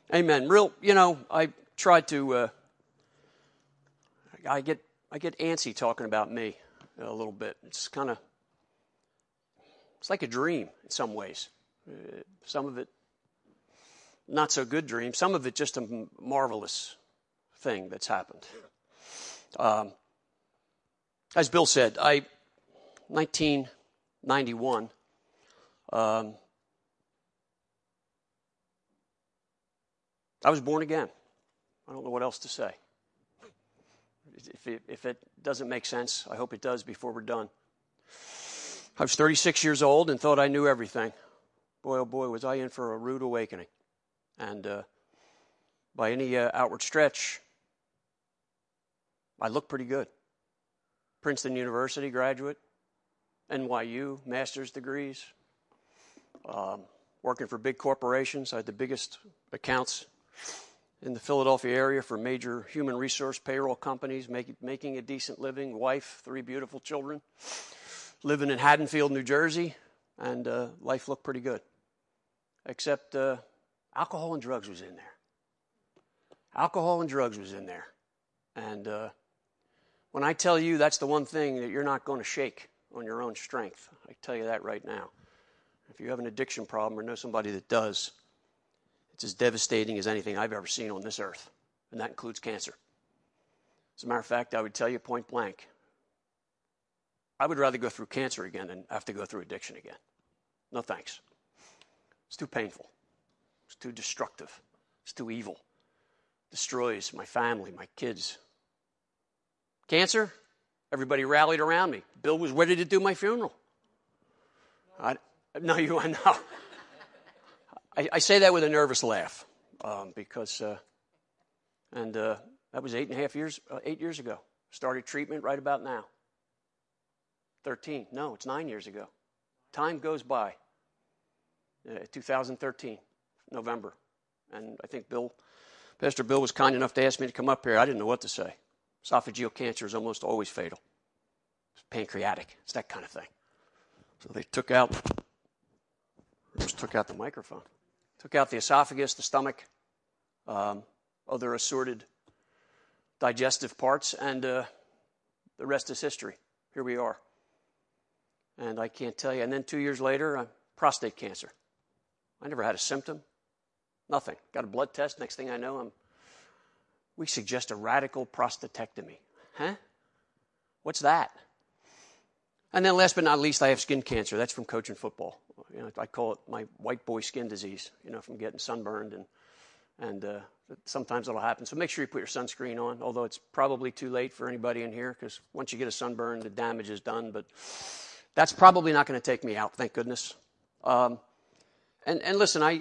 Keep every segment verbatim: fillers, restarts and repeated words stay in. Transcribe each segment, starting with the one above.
Amen. Real, you know, I tried to, uh, I get I get antsy talking about me a little bit. It's kind of, it's like a dream in some ways. Uh, some of it, not so good dream. Some of it just a marvelous thing that's happened. Um, as Bill said, I, nineteen ninety-one, um, I was born again. I don't know what else to say. If it, if it doesn't make sense, I hope it does before we're done. I was thirty-six years old and thought I knew everything. Boy, oh boy, was I in for a rude awakening. And uh, by any uh, outward stretch, I looked pretty good. Princeton University graduate, N Y U, master's degrees, um, working for big corporations. I had the biggest accounts in the Philadelphia area for major human resource payroll companies, make, making a decent living, wife, three beautiful children, living in Haddonfield, New Jersey, and uh, life looked pretty good. Except uh, alcohol and drugs was in there. Alcohol and drugs was in there. And uh, when I tell you that's the one thing that you're not going to shake on your own strength, I tell you that right now. If you have an addiction problem or know somebody that does, it's as devastating as anything I've ever seen on this earth, and that includes cancer. As a matter of fact, I would tell you point blank, I would rather go through cancer again than have to go through addiction again. No thanks. It's too painful. It's too destructive. It's too evil. Destroys my family, my kids. Cancer, everybody rallied around me. Bill was ready to do my funeral. I, no, you, I know. I, I say that with a nervous laugh um, because, uh, and uh, that was eight and a half years, uh, eight years ago. Started treatment right about now. thirteen. No, it's nine years ago. Time goes by. Uh, two thousand thirteen, November. And I think Bill, Pastor Bill was kind enough to ask me to come up here. I didn't know what to say. Esophageal cancer is almost always fatal. It's pancreatic. It's that kind of thing. So they took out, just took out the microphone. Took out the esophagus, the stomach, um, other assorted digestive parts, and uh, the rest is history. Here we are. And I can't tell you. And then two years later, uh, prostate cancer. I never had a symptom. Nothing. Got a blood test. Next thing I know, I'm, we suggest a radical prostatectomy. Huh? What's that? And then last but not least, I have skin cancer. That's from coaching football. You know, I call it my white boy skin disease, you know, from getting sunburned. And, and uh, sometimes it'll happen. So make sure you put your sunscreen on, although it's probably too late for anybody in here because once you get a sunburn, the damage is done. But that's probably not going to take me out, thank goodness. Um, and, and listen, I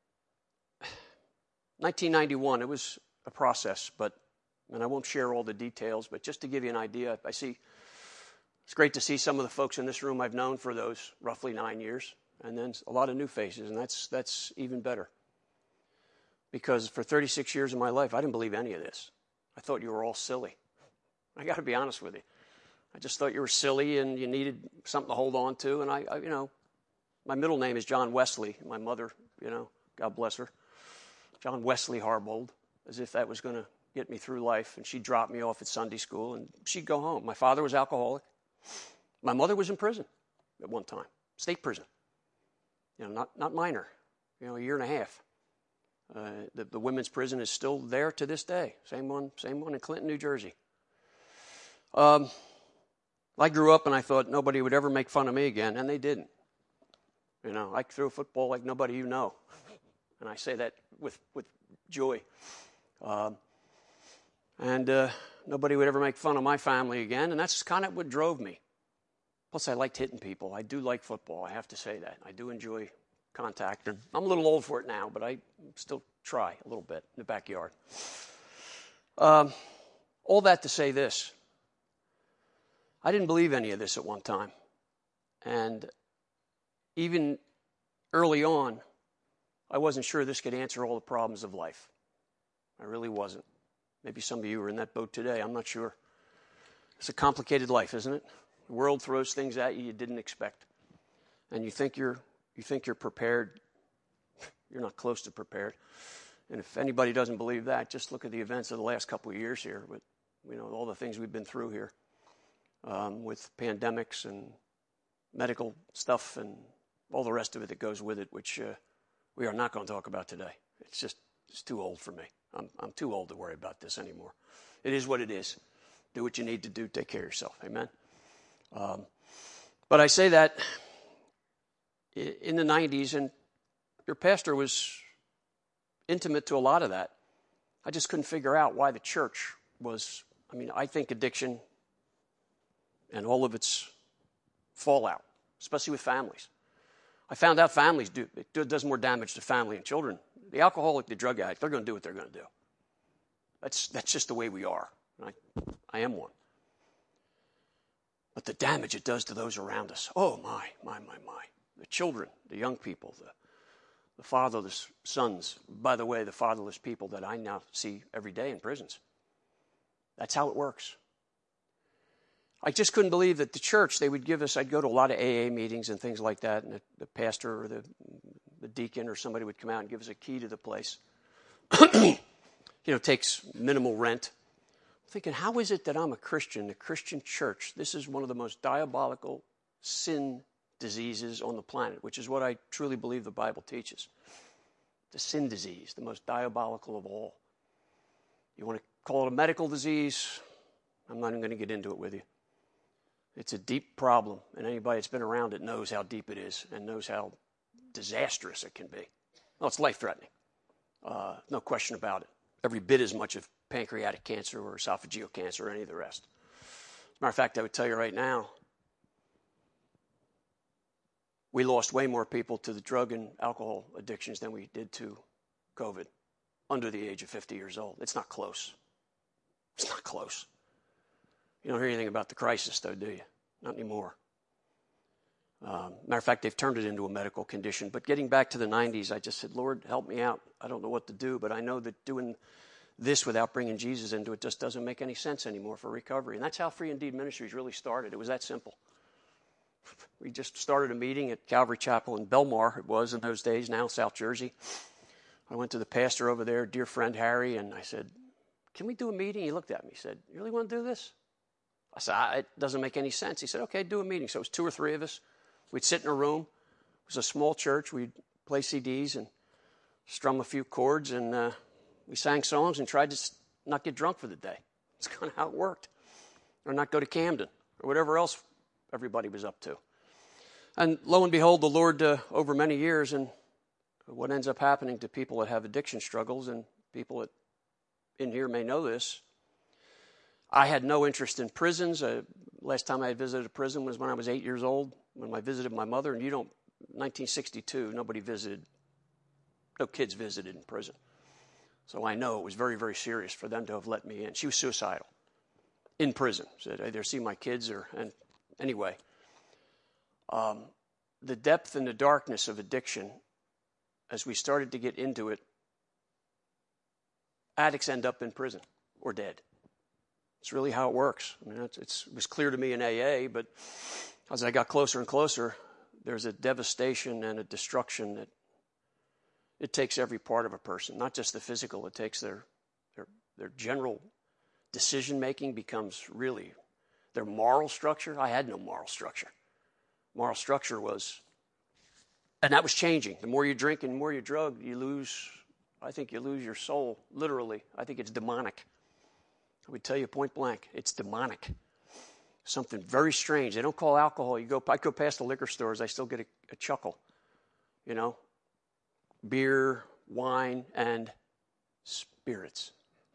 nineteen ninety-one, it was a process, but and I won't share all the details, but just to give you an idea, I see it's great to see some of the folks in this room I've known for those roughly nine years, and then a lot of new faces, and that's that's even better. Because for thirty-six years of my life, I didn't believe any of this. I thought you were all silly. I got to be honest with you. I just thought you were silly and you needed something to hold on to, and I, I you know, my middle name is John Wesley. My mother, you know, God bless her, John Wesley Harbold, as if that was going to get me through life. And she'd drop me off at Sunday school, and she'd go home. My father was alcoholic. My mother was in prison at one time, state prison. You know, not not minor. You know, a year and a half. Uh, the, the women's prison is still there to this day. Same one, same one in Clinton, New Jersey. Um, I grew up and I thought nobody would ever make fun of me again, and they didn't. You know, I threw a football like nobody you know, and I say that with with joy. Um, and uh, nobody would ever make fun of my family again, and that's kind of what drove me. Plus, I liked hitting people. I do like football. I have to say that. I do enjoy contact. And I'm a little old for it now, but I still try a little bit in the backyard. Um, all that to say this. I didn't believe any of this at one time. And even early on, I wasn't sure this could answer all the problems of life. I really wasn't. Maybe some of you are in that boat today. I'm not sure. It's a complicated life, isn't it? The world throws things at you you didn't expect. And you think you're you think you're prepared. You're not close to prepared. And if anybody doesn't believe that, just look at the events of the last couple of years here with, you know, all the things we've been through here um, with pandemics and medical stuff and all the rest of it that goes with it, which uh, we are not going to talk about today. It's just, it's too old for me. I'm, I'm too old to worry about this anymore. It is what it is. Do what you need to do. Take care of yourself. Amen. Um, but I say that in the nineties, and your pastor was intimate to a lot of that. I just couldn't figure out why the church was, I mean, I think addiction and all of its fallout, especially with families. I found out families do, it does more damage to family and children. The alcoholic, the drug addict, they're going to do what they're going to do. That's, that's just the way we are. I, I am one. But the damage it does to those around us, oh my, my, my, my. The children, the young people, the, the fatherless sons. By the way, the fatherless people that I now see every day in prisons. That's how it works. I just couldn't believe that the church, they would give us, I'd go to a lot of A A meetings and things like that, and the, the pastor or the, the deacon or somebody would come out and give us a key to the place. You know, takes minimal rent. I'm thinking, how is it that I'm a Christian, a Christian church? This is one of the most diabolical sin diseases on the planet, which is what I truly believe the Bible teaches. The sin disease, the most diabolical of all. You want to call it a medical disease? I'm not even going to get into it with you. It's a deep problem, and anybody that's been around it knows how deep it is and knows how disastrous it can be. Well, it's life-threatening. Uh, no question about it. Every bit as much of pancreatic cancer or esophageal cancer or any of the rest. As a matter of fact, I would tell you right now, we lost way more people to the drug and alcohol addictions than we did to COVID under the age of fifty years old. It's not close. It's not close. You don't hear anything about the crisis, though, do you? Not anymore. Um, matter of fact, they've turned it into a medical condition. But getting back to the nineties, I just said, Lord, help me out. I don't know what to do, but I know that doing this without bringing Jesus into it just doesn't make any sense anymore for recovery. And that's how Free Indeed Ministries really started. It was that simple. We just started a meeting at Calvary Chapel in Belmar, it was in those days, now South Jersey. I went to the pastor over there, dear friend Harry, and I said, can we do a meeting? He looked at me, he said, you really want to do this? I said, ah, it doesn't make any sense. He said, okay, do a meeting. So it was two or three of us. We'd sit in a room. It was a small church. We'd play C Ds and strum a few chords, and uh, we sang songs and tried to not get drunk for the day. That's kind of how it worked. Or not go to Camden or whatever else everybody was up to. And lo and behold, the Lord, uh, over many years, and what ends up happening to people that have addiction struggles, and people that in here may know this, I had no interest in prisons. Uh, last time I had visited a prison was when I was eight years old, when I visited my mother. And you don't, nineteen sixty-two, nobody visited, no kids visited in prison. So I know it was very, very serious for them to have let me in. She was suicidal in prison. Said, I either see my kids or, and anyway. Um, the depth and the darkness of addiction, as we started to get into it, addicts end up in prison or dead. It's really how it works. I mean, it's, it's, it was clear to me in A A, but as I got closer and closer, there's a devastation and a destruction that it takes every part of a person, not just the physical. It takes their their, their general decision-making becomes really their moral structure. I had no moral structure. Moral structure was, and that was changing. The more you drink and the more you drug, you lose, I think you lose your soul, literally. I think it's demonic. I would tell you point blank, it's demonic. Something very strange. They don't call alcohol. You go, I go past the liquor stores, I still get a, a chuckle. You know, beer, wine, and spirits.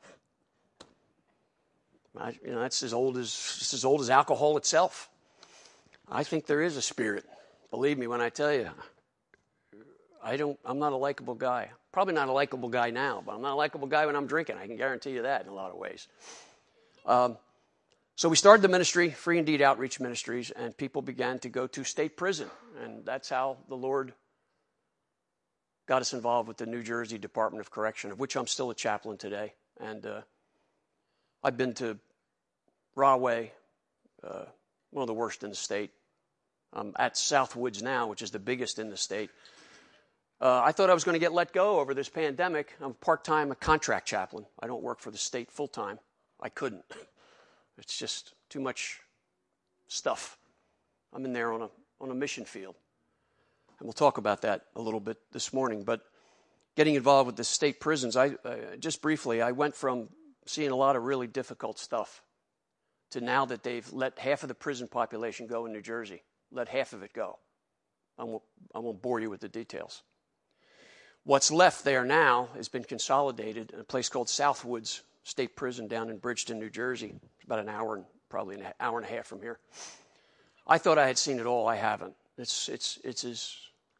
I, you know, that's as old as it's as old as alcohol itself. I think there is a spirit. Believe me when I tell you. I don't. I'm not a likable guy. Probably not a likable guy now, but I'm not a likable guy when I'm drinking. I can guarantee you that in a lot of ways. Um, so we started the ministry, Free Indeed Outreach Ministries, and people began to go to state prison, and that's how the Lord got us involved with the New Jersey Department of Correction, of which I'm still a chaplain today. And uh, I've been to Rahway, uh, one of the worst in the state. I'm at Southwoods now, which is the biggest in the state. Uh, I thought I was going to get let go over this pandemic. I'm part-time, a contract chaplain. I don't work for the state full-time. I couldn't. It's just too much stuff. I'm in there on a on a mission field. And we'll talk about that a little bit this morning. But getting involved with the state prisons, I uh, just briefly, I went from seeing a lot of really difficult stuff to now that they've let half of the prison population go in New Jersey, let half of it go. I won't, I won't bore you with the details. What's left there now has been consolidated in a place called Southwoods State Prison down in Bridgeton, New Jersey. It's about an hour and probably an hour and a half from here. I thought I had seen it all. I haven't. It's it's it's as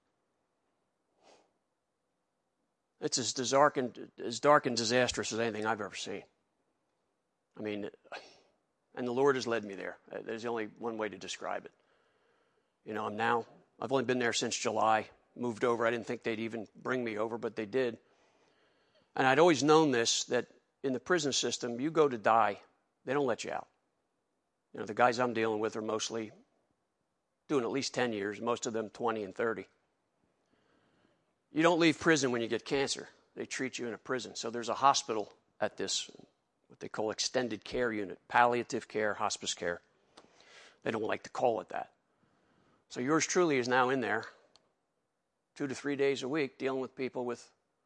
it's as dark and as dark and disastrous as anything I've ever seen. I mean, and the Lord has led me there. There's only one way to describe it. You know, I'm now. I've only been there since July. Moved over. I didn't think they'd even bring me over, but they did. And I'd always known this, that in the prison system, you go to die, they don't let you out. You know, the guys I'm dealing with are mostly doing at least ten years, most of them twenty and thirty. You don't leave prison when you get cancer. They treat you in a prison. So there's a hospital at this, what they call extended care unit, palliative care, hospice care. They don't like to call it that. So yours truly is now in there two to three days a week dealing with people with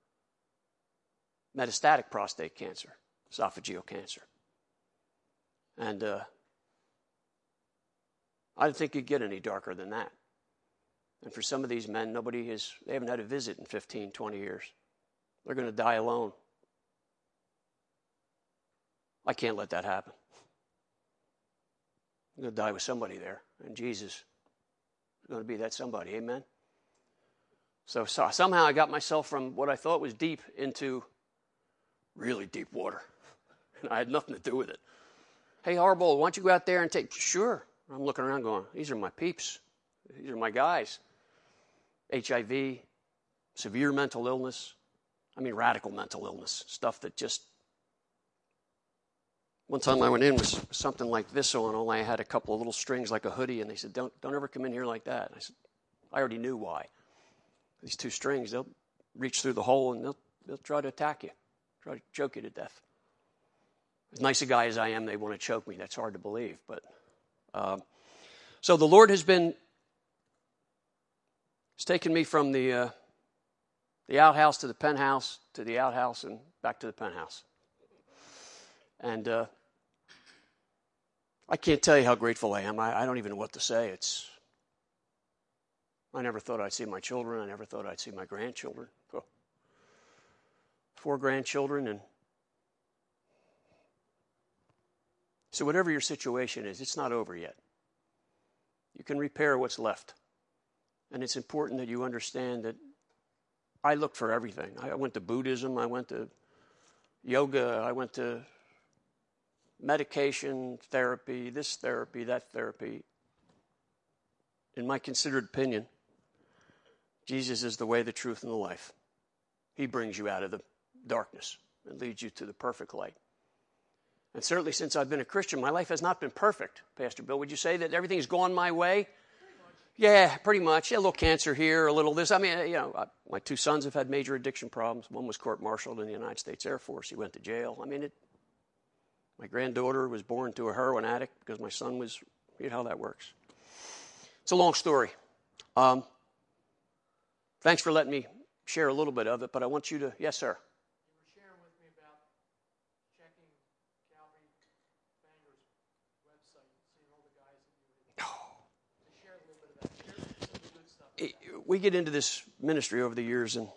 metastatic prostate cancer, esophageal cancer. And uh, I didn't think you'd get any darker than that. And for some of these men, nobody has, they haven't had a visit in fifteen, twenty years. They're going to die alone. I can't let that happen. I'm going to die with somebody there. And Jesus is going to be that somebody. Amen? So, so somehow I got myself from what I thought was deep into really deep water. And I had nothing to do with it. Hey, Harbaugh, why don't you go out there and take... Sure. I'm looking around going, these are my peeps. These are my guys. H I V, severe mental illness. I mean, radical mental illness. Stuff that just... One time I went in with something like this on, only I had a couple of little strings like a hoodie, and they said, don't, don't ever come in here like that. And I said, I already knew why. These two strings, they'll reach through the hole and they'll they'll try to attack you, try to choke you to death. As nice a guy as I am, they want to choke me. That's hard to believe. But um, so the Lord has been, has taken me from the uh, the outhouse to the penthouse, to the outhouse and back to the penthouse. And uh, I can't tell you how grateful I am. I, I don't even know what to say. It's I never thought I'd see my children. I never thought I'd see my grandchildren. Four grandchildren. And so whatever your situation is, it's not over yet. You can repair what's left. And it's important that you understand that I looked for everything. I went to Buddhism. I went to yoga. I went to medication, therapy, this therapy, that therapy. In my considered opinion, Jesus is the way, the truth, and the life. He brings you out of the darkness and leads you to the perfect light. And certainly since I've been a Christian, my life has not been perfect. Pastor Bill, would you say that everything's gone my way? Pretty much. Yeah, pretty much. Yeah, a little cancer here, a little this. I mean, you know, I, my two sons have had major addiction problems. One was court-martialed in the United States Air Force. He went to jail. I mean, it. My granddaughter was born to a heroin addict because my son was, you know how that works. It's a long story. Um, thanks for letting me share a little bit of it, but I want you to, yes, sir. You were sharing with me about checking Calvary Banger's website and seeing all the guys that you were to share a little bit of that. Share some of the good stuff. It, we get into this ministry over the years, and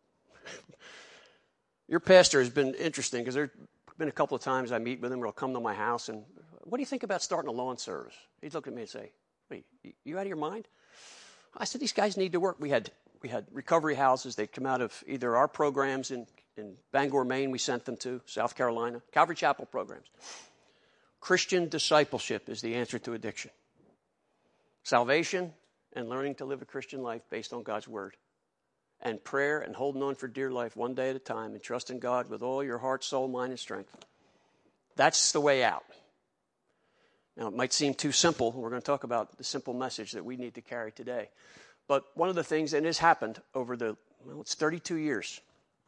your pastor has been interesting because there have been a couple of times I meet with him or he'll come to my house and, what do you think about starting a lawn service? He'd look at me and say, wait, you out of your mind? I said, these guys need to work. We had we had recovery houses. They'd come out of either our programs in, in Bangor, Maine, we sent them to, South Carolina, Calvary Chapel programs. Christian discipleship is the answer to addiction. Salvation and learning to live a Christian life based on God's word. And prayer and holding on for dear life one day at a time and trusting God with all your heart, soul, mind, and strength. That's the way out. Now, it might seem too simple. We're going to talk about the simple message that we need to carry today. But one of the things, and it has happened over the well, it's thirty-two years.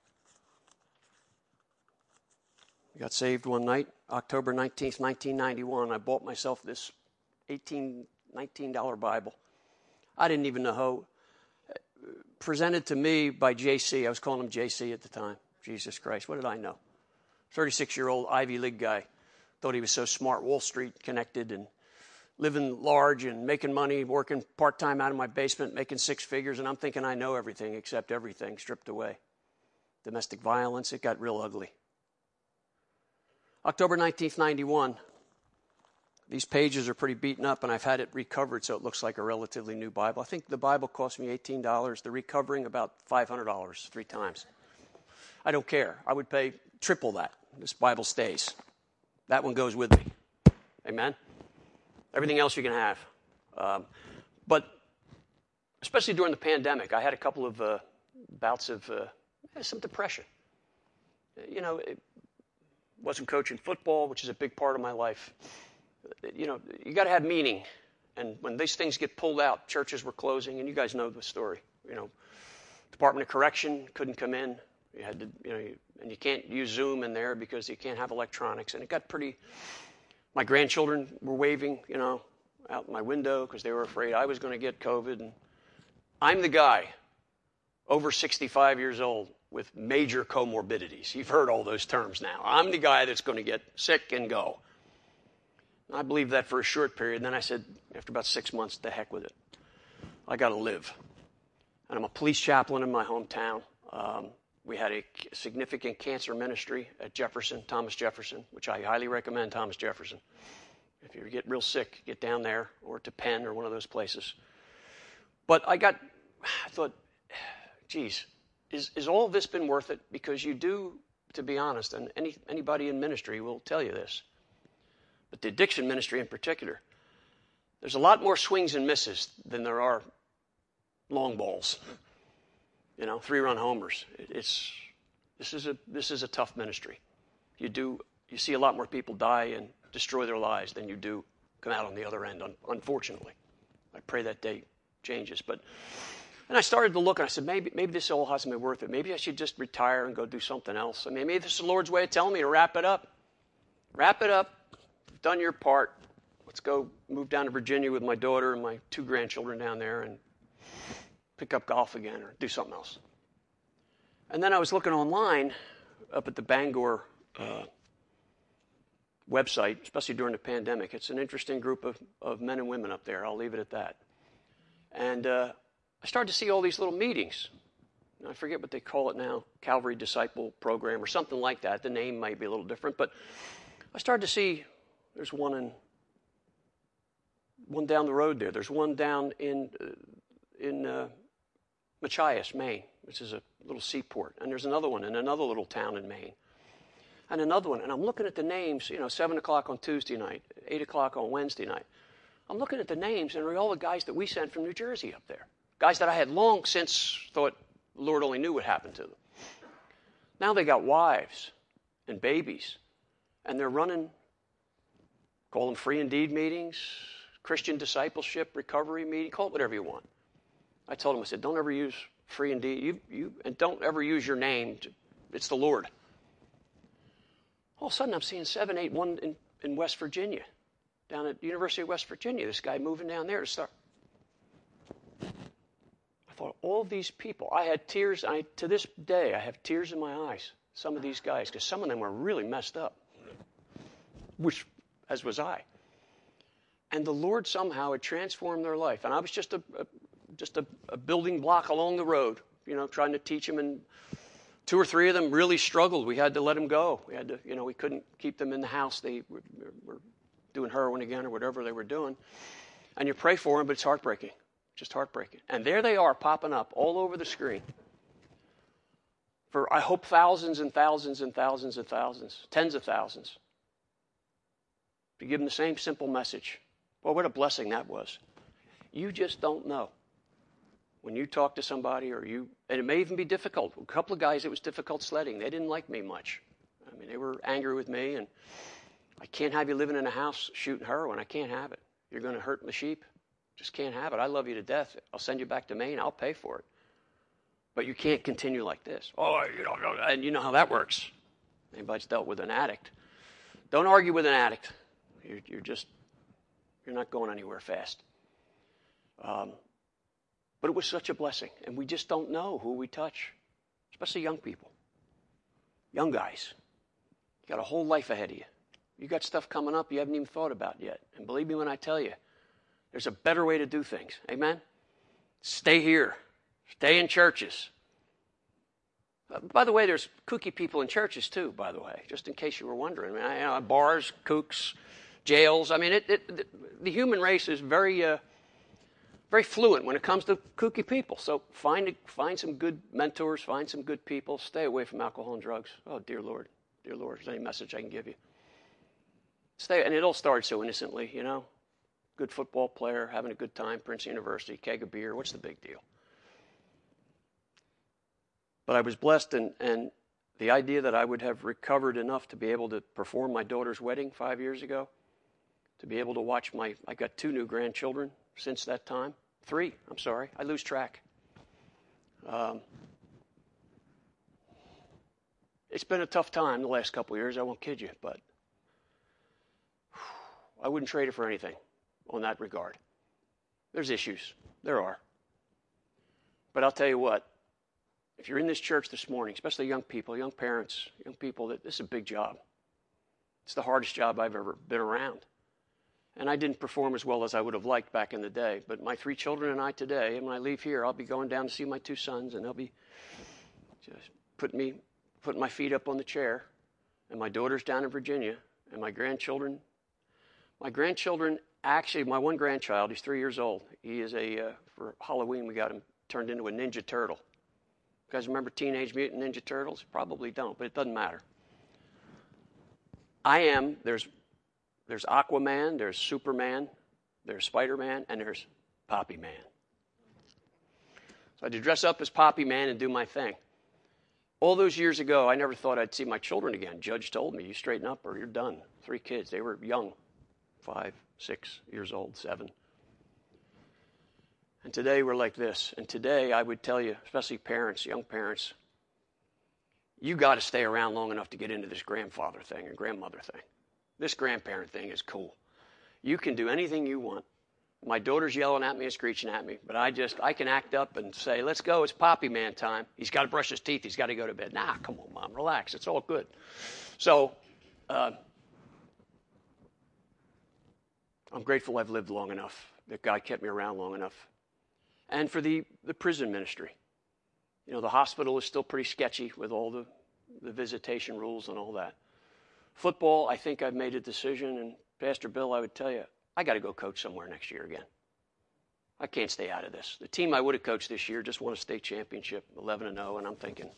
I got saved one night, October nineteenth, nineteen ninety-one. I bought myself this eighteen, nineteen dollar Bible. I didn't even know how. Presented to me by J C. I was calling him J C at the time. Jesus Christ, what did I know? thirty-six-year-old Ivy League guy. Thought he was so smart, Wall Street connected, and living large and making money, working part-time out of my basement, making six figures, and I'm thinking I know everything except everything stripped away. Domestic violence, it got real ugly. October nineteenth, ninety-one. These pages are pretty beaten up, and I've had it recovered so it looks like a relatively new Bible. I think the Bible cost me eighteen dollars. The recovering, about five hundred dollars, three times. I don't care. I would pay triple that. This Bible stays. That one goes with me. Amen? Everything else you can have. Um, but especially during the pandemic, I had a couple of uh, bouts of uh, some depression. You know, it wasn't coaching football, which is a big part of my life. You know, you got to have meaning. And when these things get pulled out, churches were closing, and you guys know the story. You know, Department of Correction couldn't come in. You had to, you know, and you can't use Zoom in there because you can't have electronics. And it got pretty. My grandchildren were waving, you know, out my window because they were afraid I was going to get COVID. And I'm the guy, over sixty-five years old, with major comorbidities. You've heard all those terms now. I'm the guy that's going to get sick and go. I believed that for a short period, and then I said, after about six months, the heck with it. I got to live. And I'm a police chaplain in my hometown. Um, we had a significant cancer ministry at Jefferson, Thomas Jefferson, which I highly recommend Thomas Jefferson. If you get real sick, get down there, or to Penn, or one of those places. But I got, I thought, geez, is, is all this been worth it? Because you do, to be honest, and any anybody in ministry will tell you this, but the addiction ministry in particular, there's a lot more swings and misses than there are long balls. You know, three-run homers. It's this is a this is a tough ministry. You do you see a lot more people die and destroy their lives than you do come out on the other end. Unfortunately, I pray that day changes. But and I started to look and I said, maybe maybe this all hasn't been worth it. Maybe I should just retire and go do something else. I mean, maybe this is the Lord's way of telling me to wrap it up. Wrap it up. You've done your part. Let's go move down to Virginia with my daughter and my two grandchildren down there and pick up golf again or do something else. And then I was looking online up at the Bangor uh, website, especially during the pandemic. It's an interesting group of, of men and women up there. I'll leave it at that. And uh, I started to see all these little meetings. I forget what they call it now, Calvary Disciple Program or something like that. The name might be a little different. But I started to see, there's one in, one down the road there. There's one down in, uh, in uh, Machias, Maine, which is a little seaport. And there's another one in another little town in Maine. And another one. And I'm looking at the names, you know, seven o'clock on Tuesday night, eight o'clock on Wednesday night. I'm looking at the names, and they're all the guys that we sent from New Jersey up there. Guys that I had long since thought the Lord only knew what happened to them. Now they got wives and babies, and they're running, call them free indeed meetings, Christian discipleship, recovery meeting, call it whatever you want. I told them, I said, don't ever use free indeed, you, you, and don't ever use your name. To, it's the Lord. All of a sudden, I'm seeing seven, eight, one in, in West Virginia, down at University of West Virginia, this guy moving down there to start. I thought, all these people, I had tears, I, to this day, I have tears in my eyes, some of these guys, because some of them were really messed up, which, as was I. And the Lord somehow had transformed their life. And I was just a, a just a, a building block along the road, you know, trying to teach them. And two or three of them really struggled. We had to let them go. We had to, you know, we couldn't keep them in the house. They were, were doing heroin again or whatever they were doing. And you pray for them, but it's heartbreaking. Just heartbreaking. And there they are popping up all over the screen. For, I hope, thousands and thousands and thousands and thousands, tens of thousands, to give them the same simple message. Well, what a blessing that was. You just don't know. When you talk to somebody or you, and it may even be difficult. A couple of guys, it was difficult sledding. They didn't like me much. I mean, they were angry with me, and I can't have you living in a house shooting heroin. I can't have it. You're going to hurt the sheep. Just can't have it. I love you to death. I'll send you back to Maine. I'll pay for it. But you can't continue like this. Oh, you don't know, and you know how that works. Anybody's dealt with an addict. Don't argue with an addict. You're, you're just, you're not going anywhere fast. Um, but it was such a blessing. And we just don't know who we touch, especially young people. Young guys. You got a whole life ahead of you. You got stuff coming up you haven't even thought about yet. And believe me when I tell you, there's a better way to do things. Amen? Stay here. Stay in churches. Uh, by the way, there's kooky people in churches too, by the way, just in case you were wondering. I mean, I, you know, bars, kooks, jails. I mean, it, it, the, the human race is very, uh, very fluent when it comes to kooky people. So find, find some good mentors, find some good people. Stay away from alcohol and drugs. Oh, dear Lord. Dear Lord, is there any message I can give you? Stay, and it all started so innocently, you know. Good football player, having a good time, Princeton University, keg of beer. What's the big deal? But I was blessed, and, and the idea that I would have recovered enough to be able to perform my daughter's wedding five years ago, to be able to watch my, I got two new grandchildren since that time. Three, I'm sorry. I lose track. Um, it's been a tough time the last couple of years, I won't kid you, but whew, I wouldn't trade it for anything on that regard. There's issues. There are. But I'll tell you what, if you're in this church this morning, especially young people, young parents, young people, that this is a big job. It's the hardest job I've ever been around. And I didn't perform as well as I would have liked back in the day. But my three children and I today, and when I leave here, I'll be going down to see my two sons, and they'll be just putting me, putting my feet up on the chair. And my daughter's down in Virginia, and my grandchildren. My grandchildren, actually, my one grandchild, he's three years old. He is a, uh, for Halloween, we got him turned into a Ninja Turtle. You guys remember Teenage Mutant Ninja Turtles? Probably don't, but it doesn't matter. I am, there's there's Aquaman, there's Superman, there's Spider-Man, and there's Poppy Man. So I had to dress up as Poppy Man and do my thing. All those years ago, I never thought I'd see my children again. Judge told me, you straighten up or you're done. Three kids. They were young, five, six years old, seven. And today we're like this. And today I would tell you, especially parents, young parents, you got to stay around long enough to get into this grandfather thing and grandmother thing. This grandparent thing is cool. You can do anything you want. My daughter's yelling at me and screeching at me, but I just, I can act up and say, let's go, it's Poppy Man time. He's got to brush his teeth, he's got to go to bed. Nah, come on, Mom, relax, it's all good. So, uh, I'm grateful I've lived long enough, that God kept me around long enough. And for the, the prison ministry. You know, the hospital is still pretty sketchy with all the, the visitation rules and all that. Football, I think I've made a decision, and Pastor Bill, I would tell you, I got to go coach somewhere next year again. I can't stay out of this. The team I would have coached this year just won a state championship, eleven and oh, and I'm thinking,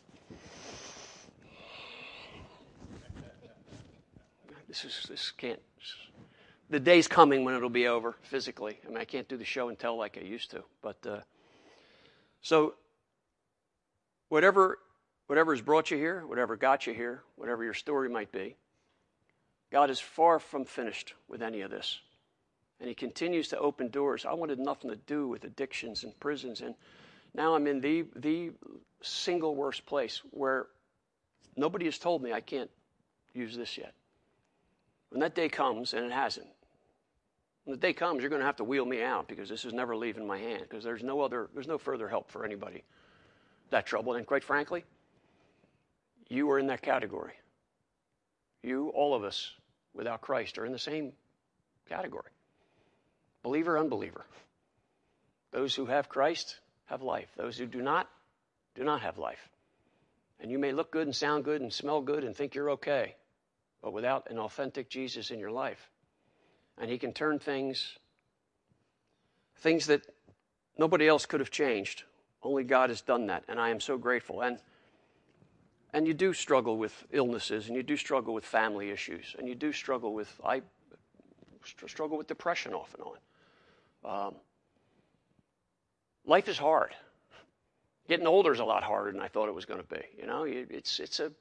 this is this can't. The day's coming when it'll be over physically. I mean, I can't do the show and tell like I used to. But uh, so, whatever whatever has brought you here, whatever got you here, whatever your story might be, God is far from finished with any of this. And he continues to open doors. I wanted nothing to do with addictions and prisons. And now I'm in the, the single worst place where nobody has told me I can't use this yet. When that day comes, and it hasn't, when the day comes, you're going to have to wheel me out because this is never leaving my hand because there's no other, there's no further help for anybody that troubled. And quite frankly, you are in that category. You, all of us, without Christ, are in the same category. Believer, unbeliever. Those who have Christ have life. Those who do not, do not have life. And you may look good and sound good and smell good and think you're okay, but without an authentic Jesus in your life. And he can turn things, things that nobody else could have changed. Only God has done that, and I am so grateful. And And you do struggle with illnesses, and you do struggle with family issues, and you do struggle with, I struggle with depression off and on. Um, life is hard. Getting older is a lot harder than I thought it was going to be. You know, it's it's a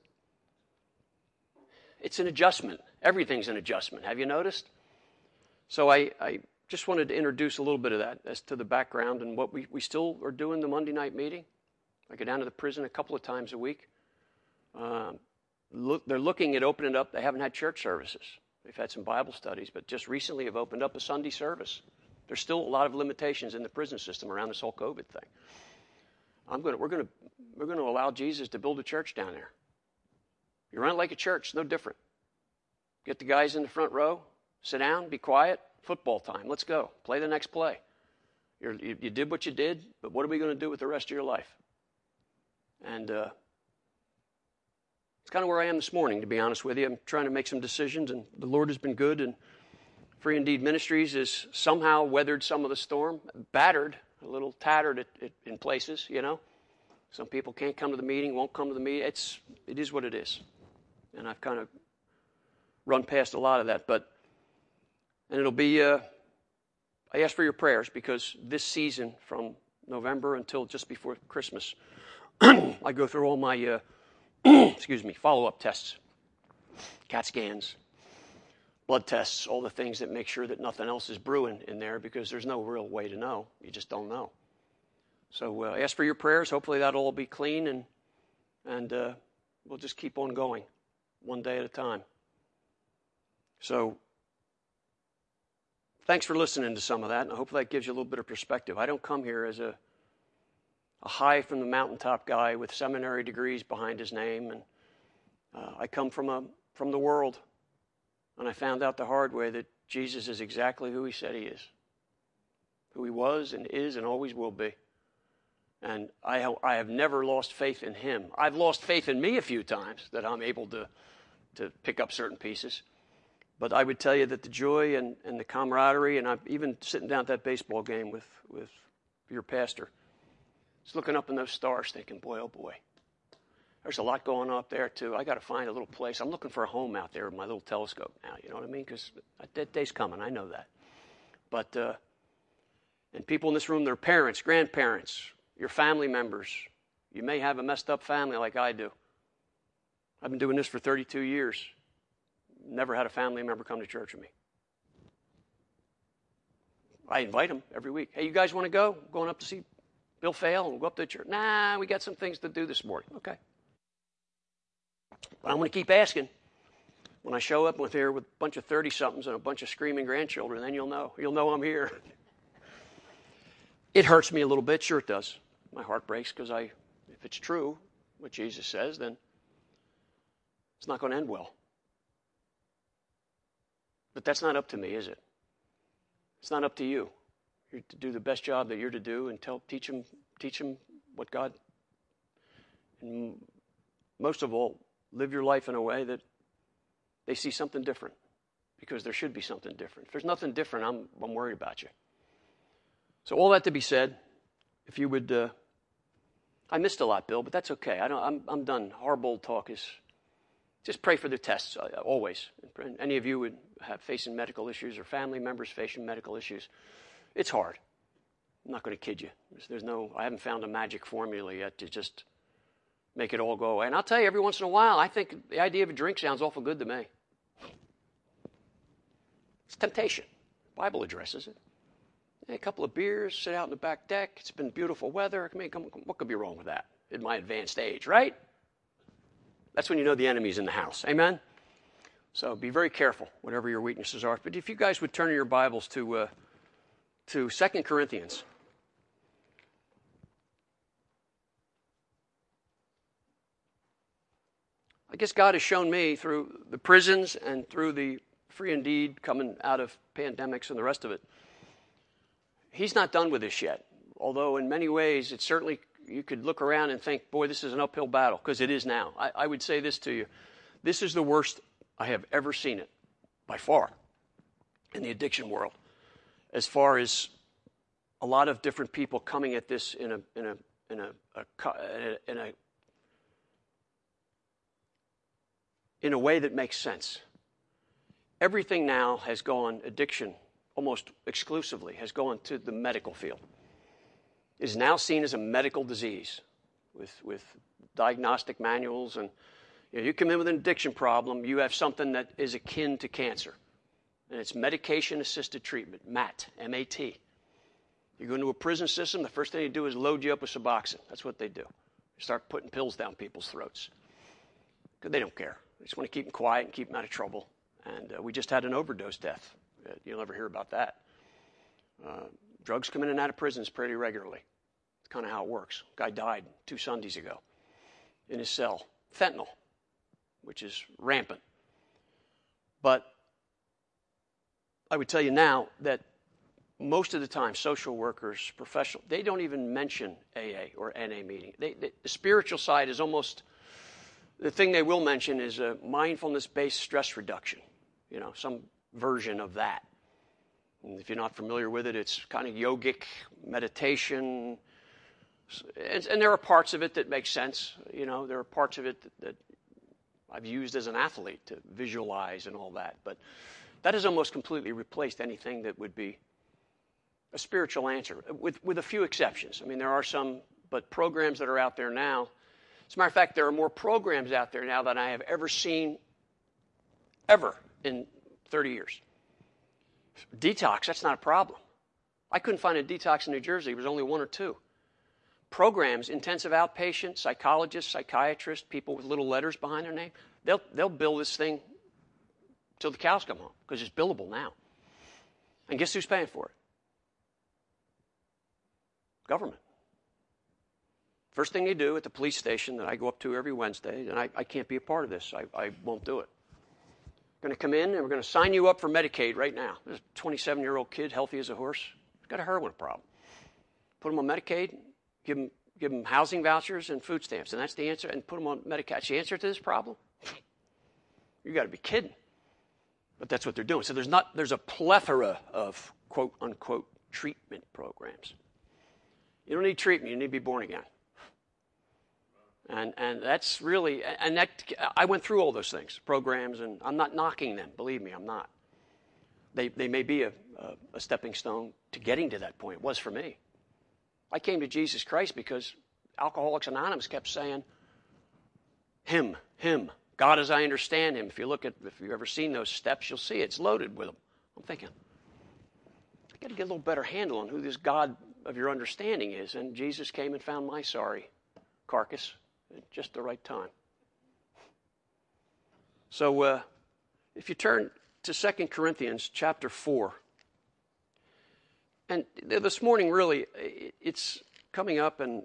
it's an adjustment. Everything's an adjustment. Have you noticed? So I, I just wanted to introduce a little bit of that as to the background and what we, we still are doing the Monday night meeting. I go down to the prison a couple of times a week. Um, look, they're looking at opening up. They haven't had church services. They've had some Bible studies, but just recently have opened up a Sunday service. There's still a lot of limitations in the prison system around this whole COVID thing. I'm going to, we're going to, we're going to allow Jesus to build a church down there. You run it like a church, no different. Get the guys in the front row, sit down, be quiet. Football time. Let's go. Play the next play. You're, you, you did what you did, but what are we going to do with the rest of your life? And uh, it's kind of where I am this morning, to be honest with you. I'm trying to make some decisions, and the Lord has been good. And Free Indeed Ministries has somehow weathered some of the storm, battered, a little tattered at, at, in places, you know. Some people can't come to the meeting, won't come to the meeting. It's, it is what it is. And I've kind of run past a lot of that. But, and it'll be, uh, I ask for your prayers, because this season, from November until just before Christmas, I go through all my, uh, excuse me, follow-up tests, CAT scans, blood tests, all the things that make sure that nothing else is brewing in there, because there's no real way to know. You just don't know. So uh, I ask for your prayers. Hopefully that'll all be clean, and and uh, we'll just keep on going one day at a time. So thanks for listening to some of that, and I hope that gives you a little bit of perspective. I don't come here as a, a high from the mountaintop guy with seminary degrees behind his name, and uh, I come from a from the world, and I found out the hard way that Jesus is exactly who he said he is, who he was and is and always will be. And I, I have never lost faith in him. I've lost faith in me a few times, that I'm able to, to pick up certain pieces. But I would tell you that the joy and, and the camaraderie, and I'm even sitting down at that baseball game with, with your pastor, just looking up in those stars thinking, boy, oh boy, there's a lot going on up there too. I got to find a little place. I'm looking for a home out there with my little telescope now, you know what I mean? Because that day's coming, I know that. But, uh, and people in this room, their parents, grandparents, your family members. You may have a messed up family like I do. I've been doing this for thirty-two years. Never had a family member come to church with me. I invite them every week. Hey, you guys want to go? I'm going up to see Bill Fail, and we'll go up to the church. Nah, we got some things to do this morning. Okay. But I'm going to keep asking. When I show up with here with a bunch of thirty-somethings and a bunch of screaming grandchildren, then you'll know. You'll know I'm here. It hurts me a little bit. Sure it does. My heart breaks, because I, if it's true, what Jesus says, then it's not going to end well. But that's not up to me, is it? It's not up to you. You're to do the best job that you're to do, and tell, teach them, teach them what God, and most of all, live your life in a way that they see something different, because there should be something different. If there's nothing different, I'm, I'm worried about you. So all that to be said, if you would, uh, I missed a lot, Bill, but that's okay. I don't, I'm, I'm done. Horrible talk is, just pray for the tests, uh, always. Any of you would have facing medical issues, or family members facing medical issues, it's hard. I'm not going to kid you. There's, there's no, I haven't found a magic formula yet to just make it all go away. And I'll tell you, every once in a while, I think the idea of a drink sounds awful good to me. It's temptation. The Bible addresses it. A couple of beers, sit out in the back deck. It's been beautiful weather. I mean, come, what could be wrong with that in my advanced age, right? That's when you know the enemy's in the house. Amen? So be very careful, whatever your weaknesses are. But if you guys would turn your Bibles to uh, to Second Corinthians. I guess God has shown me through the prisons and through the Free Indeed coming out of pandemics and the rest of it, He's not done with this yet. Although in many ways, it's certainly, you could look around and think, boy, this is an uphill battle, because it is now. I, I would say this to you. This is the worst I have ever seen it, by far, in the addiction world, as far as a lot of different people coming at this in a in a in a, a in a in a way that makes sense. Everything now has gone, addiction almost exclusively has gone to the medical field. It is now seen as a medical disease with with diagnostic manuals, and you know, you come in with an addiction problem, you have something that is akin to cancer, and it's medication-assisted treatment, M A T, M A T. You go into a prison system, the first thing they do is load you up with Suboxone. That's what they do. start putting pills down people's throats. Because they don't care. They just want to keep them quiet and keep them out of trouble. And uh, we just had an overdose death. Uh, you'll never hear about that. Uh, drugs come in and out of prisons pretty regularly. It's kind of how it works. Guy died two Sundays ago in his cell. Fentanyl, which is rampant. But I would tell you now that most of the time, social workers, professional, they don't even mention A A or N A meeting. They, they, the spiritual side is almost, the thing they will mention is a mindfulness-based stress reduction, you know, some version of that. And if you're not familiar with it, it's kind of yogic meditation. And, and there are parts of it that make sense. You know, there are parts of it that, that I've used as an athlete to visualize and all that. But that has almost completely replaced anything that would be a spiritual answer, with, with a few exceptions. I mean, there are some, but programs that are out there now. As a matter of fact, there are more programs out there now than I have ever seen ever in thirty years. Detox, that's not a problem. I couldn't find a detox in New Jersey. There was only one or two. Programs, intensive outpatient, psychologists, psychiatrists, people with little letters behind their name, they'll, they'll bill this thing till the cows come home because it's billable now. And guess who's paying for it? Government. First thing they do at the police station that I go up to every Wednesday, and I, I can't be a part of this. I, I won't do it. Going to come in and we're going to sign you up for Medicaid right now. There's a twenty-seven-year-old kid, healthy as a horse. He's got a heroin problem. Put him on Medicaid, give him, give him housing vouchers and food stamps, and that's the answer, and put him on Medicaid. That's the answer to this problem? You got to be kidding. But that's what they're doing. So there's not there's a plethora of quote-unquote treatment programs. You don't need treatment. You need to be born again. And and that's really, and that I went through all those things, programs, and I'm not knocking them. Believe me, I'm not. They they may be a, a, a stepping stone to getting to that point. It was for me. I came to Jesus Christ because Alcoholics Anonymous kept saying, him, him, God as I understand him. If you look at, if you've ever seen those steps, you'll see it's loaded with them. I'm thinking, I got to get a little better handle on who this God of your understanding is. And Jesus came and found my sorry carcass at just the right time. So uh, if you turn to Second Corinthians chapter four, and this morning really, it's coming up, and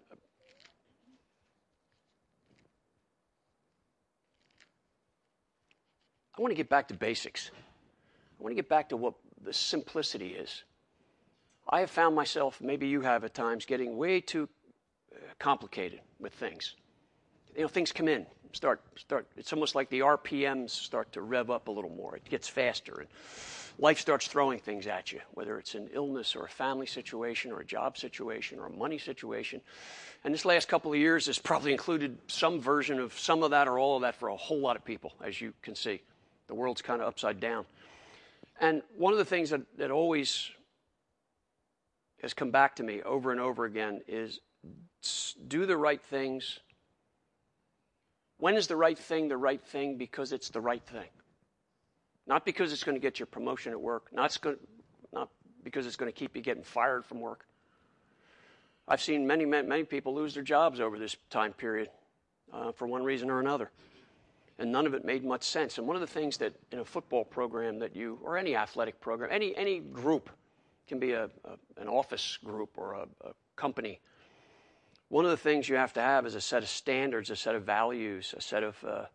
I want to get back to basics. I want to get back to what the simplicity is. I have found myself, maybe you have at times, getting way too complicated with things. You know, things come in, start, start. It's almost like the R P Ms start to rev up a little more. It gets faster, and life starts throwing things at you, whether it's an illness or a family situation or a job situation or a money situation. And this last couple of years has probably included some version of some of that or all of that for a whole lot of people, as you can see. The world's kind of upside down. And one of the things that, that always has come back to me over and over again is do the right things. When is the right thing the right thing? Because it's the right thing. Not because it's going to get you a promotion at work. Not, going, not because it's going to keep you getting fired from work. I've seen many, many, many people lose their jobs over this time period uh, for one reason or another. And none of it made much sense. And one of the things that in a football program that you, or any athletic program, any any group, can be a, a an office group or a, a company. One of the things you have to have is a set of standards, a set of values, a set of uh,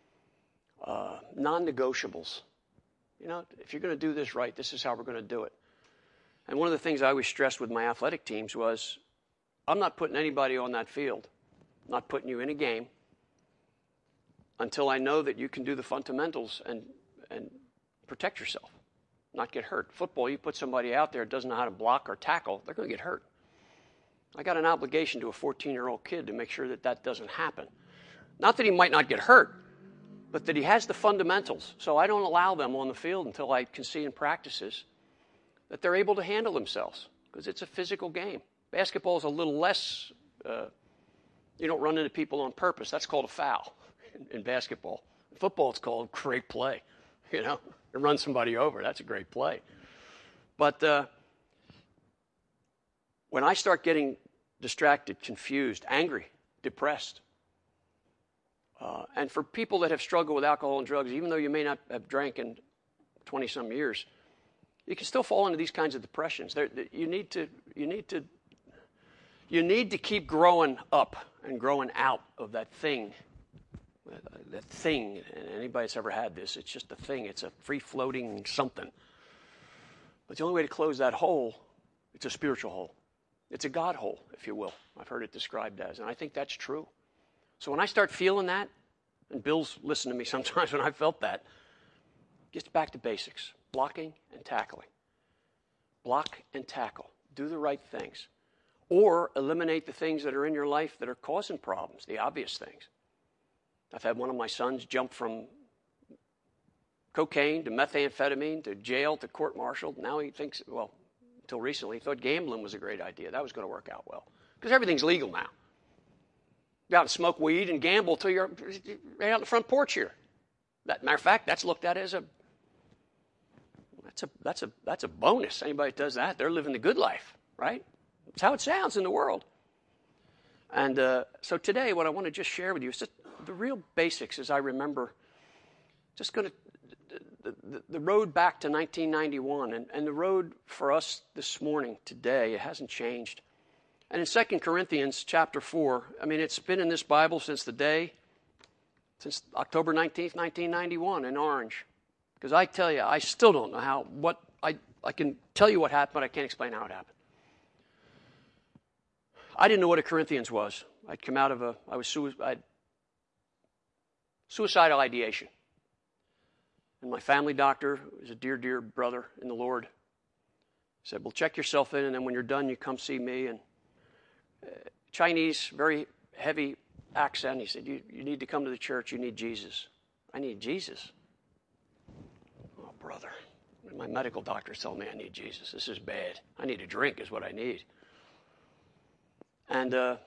uh, non-negotiables. You know, if you're going to do this right, this is how we're going to do it. And one of the things I always stressed with my athletic teams was, I'm not putting anybody on that field, I'm not putting you in a game, until I know that you can do the fundamentals and and protect yourself, not get hurt. Football, you put somebody out there that doesn't know how to block or tackle, they're going to get hurt. I got an obligation to a fourteen-year-old kid to make sure that that doesn't happen. Not that he might not get hurt, but that he has the fundamentals. So I don't allow them on the field until I can see in practices that they're able to handle themselves, because it's a physical game. Basketball is a little less, uh, you don't run into people on purpose. That's called a foul. In basketball. In football, it's called great play. You know, to run somebody over, that's a great play. But uh, when I start getting distracted, confused, angry, depressed. Uh, and for people that have struggled with alcohol and drugs, even though you may not have drank in twenty-some years, you can still fall into these kinds of depressions. There, you need to, you need to, you need to keep growing up and growing out of that thing. That thing. Anybody that's ever had this, it's just a thing. It's a free-floating something. But the only way to close that hole, it's a spiritual hole. It's a God hole, if you will. I've heard it described as, and I think that's true. So when I start feeling that, and Bill's listened to me sometimes when I felt that, get back to basics. Blocking and tackling. Block and tackle. Do the right things. Or eliminate the things that are in your life that are causing problems, the obvious things. I've had one of my sons jump from cocaine to methamphetamine to jail to court-martialed. Now he thinks, well, until recently, he thought gambling was a great idea. That was going to work out well. Because everything's legal now. Go out and smoke weed and gamble till you're right out on the front porch here. That matter of fact, that's looked at as a that's a that's a that's a bonus. Anybody that does that, they're living the good life, right? That's how it sounds in the world. And uh, so today, what I want to just share with you is just the real basics, as I remember. Just going to the, the, the road back to nineteen ninety-one, and, and the road for us this morning, today, it hasn't changed. And in Second Corinthians chapter four, I mean, it's been in this Bible since the day, since October nineteenth, nineteen ninety-one in orange. Because I tell you, I still don't know how, what, I, I can tell you what happened, but I can't explain how it happened. I didn't know what a Corinthians was. I'd come out of a, I was suicide, suicidal ideation. And my family doctor, who was a dear, dear brother in the Lord, said, well, check yourself in, and then when you're done, you come see me. And uh, Chinese, very heavy accent. He said, you, you need to come to the church. You need Jesus. I need Jesus. Oh, brother. My medical doctor's telling me I need Jesus. This is bad. I need a drink is what I need. And uh,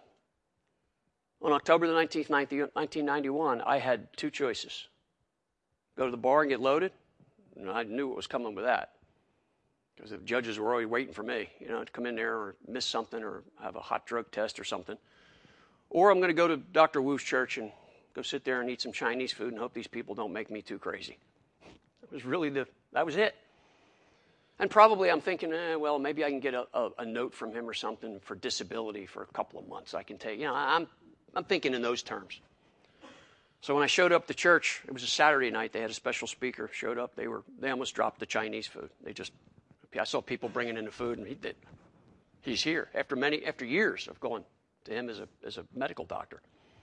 on October the nineteenth, nineteen ninety-one, I had two choices. Go to the bar and get loaded. And I knew what was coming with that. Because the judges were already waiting for me, you know, to come in there or miss something or have a hot drug test or something. Or I'm going to go to Doctor Wu's church and go sit there and eat some Chinese food and hope these people don't make me too crazy. It was really the, that was it. And probably I'm thinking, eh, well, maybe I can get a, a, a note from him or something for disability for a couple of months. I can take, you know, I'm, I'm thinking in those terms. So when I showed up to church, it was a Saturday night. They had a special speaker showed up. They were, they almost dropped the Chinese food. They just, I saw people bringing in the food, and he did. He's here after many, after years of going to him as a as a medical doctor.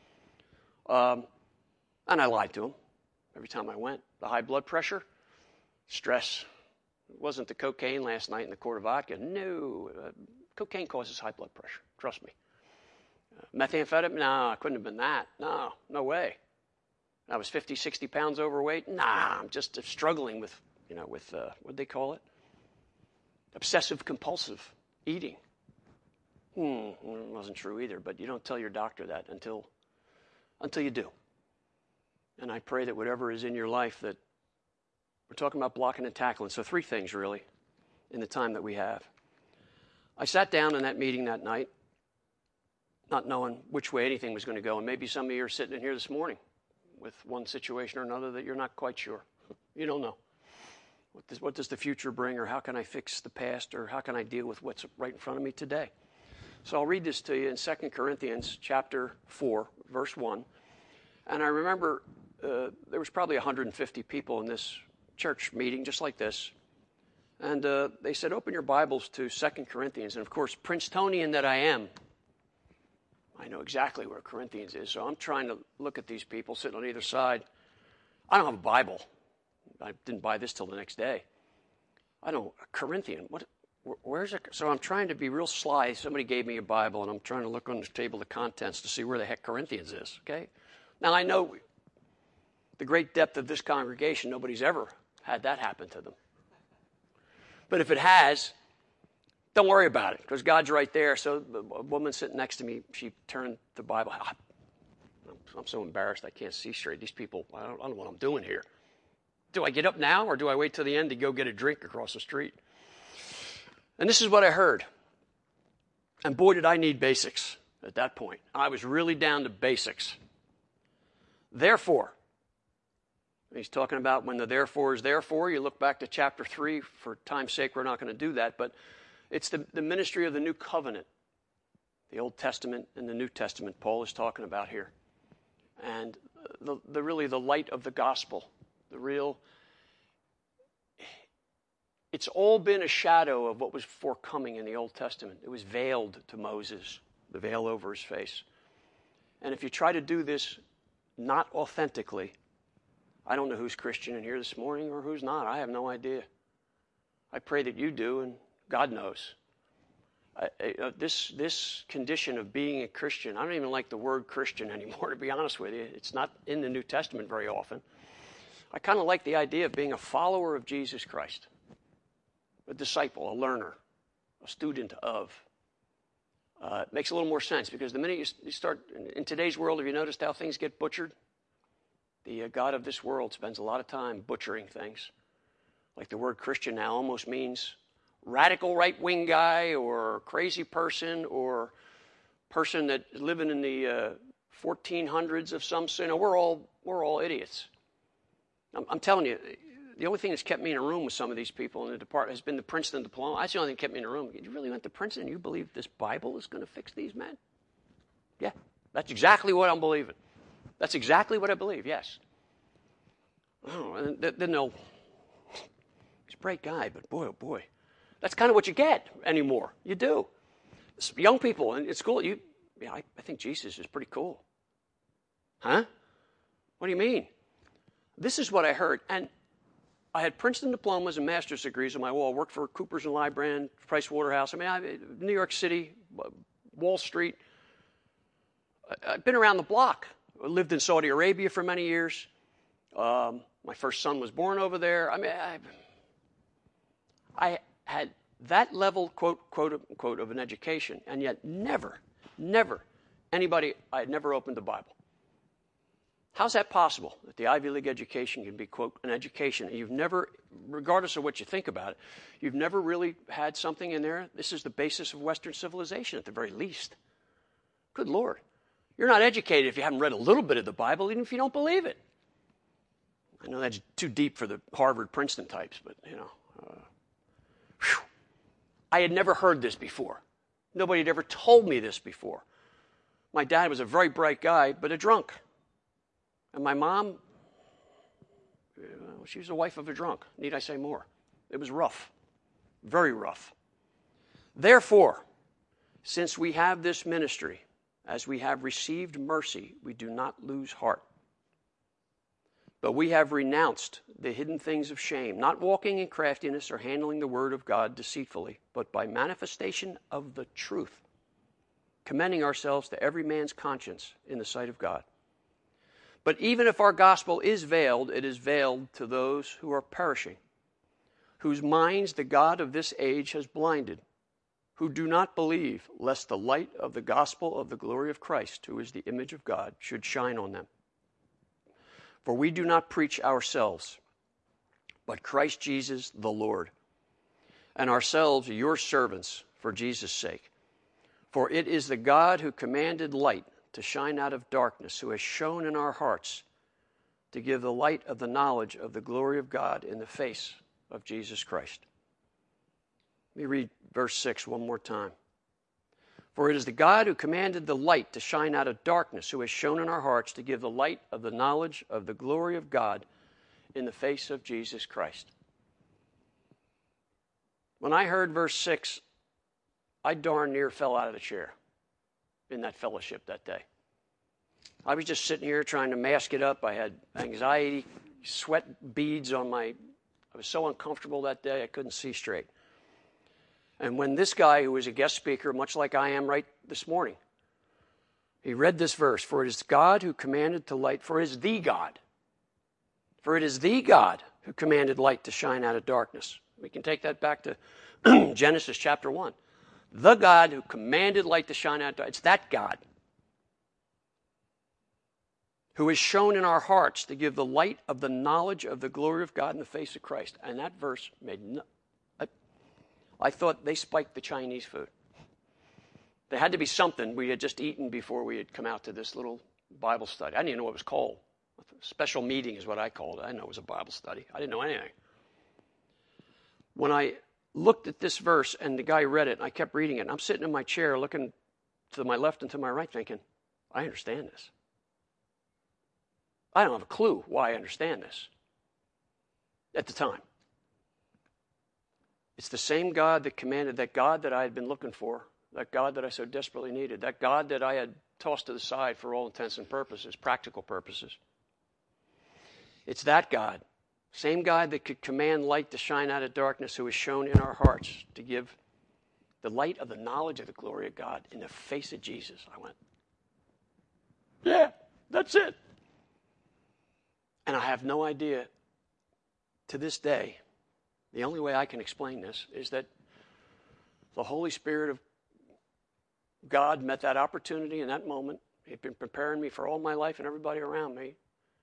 Um, and I lied to him every time I went. The high blood pressure, stress. It wasn't the cocaine last night in the quart of vodka. No, uh, cocaine causes high blood pressure. Trust me. Uh, methamphetamine? No, it couldn't have been that. No, no way. I was fifty, sixty pounds overweight. Nah, I'm just struggling with, you know, with uh, what do they call it? Obsessive compulsive eating. Hmm, well, it wasn't true either, but you don't tell your doctor that until until you do. And I pray that whatever is in your life, that we're talking about blocking and tackling. So three things really in the time that we have. I sat down in that meeting that night, not knowing which way anything was going to go. And maybe some of you are sitting in here this morning with one situation or another that you're not quite sure. You don't know. What does, what does the future bring, or how can I fix the past, or how can I deal with what's right in front of me today? So I'll read this to you in Second Corinthians chapter four, verse one. And I remember uh, there was probably one hundred fifty people in this church meeting, just like this. And uh, they said, open your Bibles to Second Corinthians. And of course, Princetonian that I am, I know exactly where Corinthians is. So I'm trying to look at these people sitting on either side. I don't have a Bible. I didn't buy this till the next day. I don't, a Corinthian, what, where's it? So I'm trying to be real sly. Somebody gave me a Bible, and I'm trying to look on the table of contents to see where the heck Corinthians is, okay? Now, I know the great depth of this congregation, nobody's ever had that happen to them. But if it has, don't worry about it, because God's right there. So a woman sitting next to me, she turned the Bible. I'm so embarrassed I can't see straight. These people, I don't, I don't know what I'm doing here. Do I get up now, or do I wait till the end to go get a drink across the street? And this is what I heard. And boy, did I need basics. at that point. I was really down to basics. Therefore, he's talking about when the therefore is therefore. You look back to chapter three. For time's sake, we're not going to do that. But it's the, the ministry of the new covenant. The Old Testament and the New Testament Paul is talking about here. And the, the really the light of the gospel. The real... It's all been a shadow of what was forthcoming in the Old Testament. It was veiled to Moses, the veil over his face. And if you try to do this not authentically, I don't know who's Christian in here this morning or who's not. I have no idea. I pray that you do, and God knows. I, I, uh, this this condition of being a Christian, I don't even like the word Christian anymore, to be honest with you. It's not in the New Testament very often. I kind of like the idea of being a follower of Jesus Christ, a disciple, a learner, a student of. Uh, it makes a little more sense because the minute you, you start, in, in today's world, have you noticed how things get butchered? The uh, God of this world spends a lot of time butchering things. Like the word Christian now almost means radical right-wing guy or crazy person or person that living in the uh, fourteen hundreds of some sin. We're all, we're all idiots. I'm, I'm telling you, the only thing that's kept me in a room with some of these people in the department has been the Princeton diploma. That's the only thing that kept me in a room. You really went to Princeton and you believe this Bible is going to fix these men? Yeah, that's exactly what I'm believing. That's exactly what I believe, yes. Oh, and then they'll, he's a great guy, but boy, oh boy. That's kind of what you get anymore. You do. Young people in school, you, yeah, I, I think Jesus is pretty cool. Huh? What do you mean? This is what I heard. And I had Princeton diplomas and master's degrees on my wall. I worked for Coopers and Lybrand, Price Waterhouse. I mean, I, New York City, Wall Street. I, I've been around the block. I lived in Saudi Arabia for many years. Um, my first son was born over there. I mean, I, I had that level, quote, quote, unquote, of an education, and yet never, never, anybody, I had never opened the Bible. How's that possible, that the Ivy League education can be, quote, an education, and you've never, regardless of what you think about it, you've never really had something in there? This is the basis of Western civilization, at the very least. Good Lord. You're not educated if you haven't read a little bit of the Bible, even if you don't believe it. I know that's too deep for the Harvard, Princeton types, but, you know. Uh, whew. I had never heard this before. Nobody had ever told me this before. My dad was a very bright guy, but a drunk. And my mom, well, she was the wife of a drunk. Need I say more? It was rough, very rough. Therefore, since we have this ministry, as we have received mercy, we do not lose heart. But we have renounced the hidden things of shame, not walking in craftiness or handling the word of God deceitfully, but by manifestation of the truth, commending ourselves to every man's conscience in the sight of God. But even if our gospel is veiled, it is veiled to those who are perishing, whose minds the God of this age has blinded, who do not believe, lest the light of the gospel of the glory of Christ, who is the image of God, should shine on them. For we do not preach ourselves, but Christ Jesus the Lord, and ourselves your servants for Jesus' sake. For it is the God who commanded light to shine out of darkness, who has shone in our hearts to give the light of the knowledge of the glory of God in the face of Jesus Christ. Let me read verse six one more time. For it is the God who commanded the light to shine out of darkness, who has shone in our hearts to give the light of the knowledge of the glory of God in the face of Jesus Christ. When I heard verse six, I darn near fell out of the chair in that fellowship that day. I was just sitting here trying to mask it up. I had anxiety, sweat beads on my... I was so uncomfortable that day I couldn't see straight. And when this guy, who was a guest speaker, much like I am right this morning, he read this verse, for it is God who commanded to light, for it is the God. For it is the God who commanded light to shine out of darkness. We can take that back to Genesis chapter one. The God who commanded light to shine out of darkness. It's that God who has shown in our hearts to give the light of the knowledge of the glory of God in the face of Christ. And that verse made no... I thought they spiked the Chinese food. There had to be something we had just eaten before we had come out to this little Bible study. I didn't even know what it was called. Special meeting is what I called it. I didn't know it was a Bible study. I didn't know anything. When I looked at this verse and the guy read it, and I kept reading it, and I'm sitting in my chair looking to my left and to my right thinking, I understand this. I don't have a clue why I understand this at the time. It's the same God that commanded, that God that I had been looking for, that God that I so desperately needed, that God that I had tossed to the side for all intents and purposes, practical purposes. It's that God, same God that could command light to shine out of darkness, who has shown in our hearts to give the light of the knowledge of the glory of God in the face of Jesus. I went, yeah, that's it. And I have no idea, to this day, the only way I can explain this is that the Holy Spirit of God met that opportunity in that moment. He'd been preparing me for all my life and everybody around me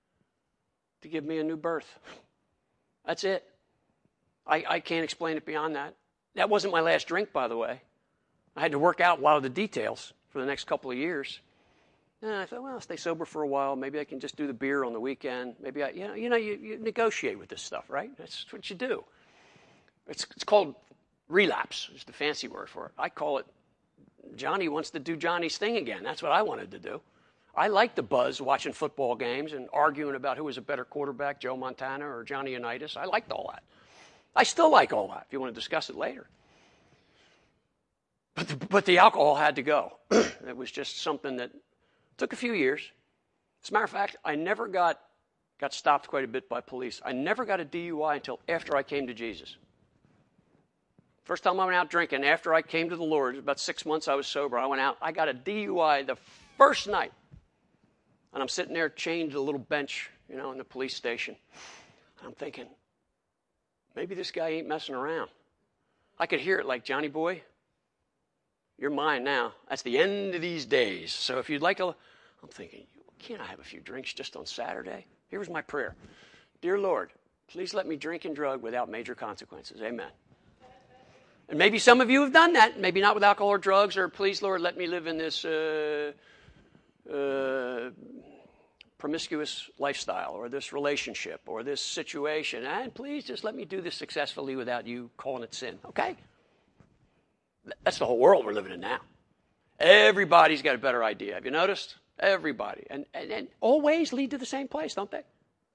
to give me a new birth. That's it. I, I can't explain it beyond that. That wasn't my last drink, by the way. I had to work out a lot of the details for the next couple of years. And I thought, well, I'll stay sober for a while. Maybe I can just do the beer on the weekend. Maybe I, you know, you know, you, you negotiate with this stuff, right? That's what you do. It's it's called relapse. Is the fancy word for it. I call it. Johnny wants to do Johnny's thing again. That's what I wanted to do. I like the buzz watching football games and arguing about who was a better quarterback, Joe Montana or Johnny Unitas. I liked all that. I still like all that, if you want to discuss it later. But the, but the alcohol had to go. It was just something that took a few years. As a matter of fact, I never got, got stopped quite a bit by police. I never got a D U I until after I came to Jesus. First time I went out drinking, after I came to the Lord, it was about six months I was sober, I went out, I got a D U I the first night. And I'm sitting there chained to a little bench, you know, in the police station. And I'm thinking, maybe this guy ain't messing around. I could hear it like, Johnny boy, you're mine now. That's the end of these days. So if you'd like a, I'm thinking, can't I have a few drinks just on Saturday? Here was my prayer. Dear Lord, please let me drink and drug without major consequences. Amen. And maybe some of you have done that. Maybe not with alcohol or drugs, or please, Lord, let me live in this uh, uh, promiscuous lifestyle, or this relationship, or this situation. And please just let me do this successfully without you calling it sin. Okay? That's the whole world we're living in now. Everybody's got a better idea. Have you noticed? Everybody. And, and, and all ways lead to the same place, don't they?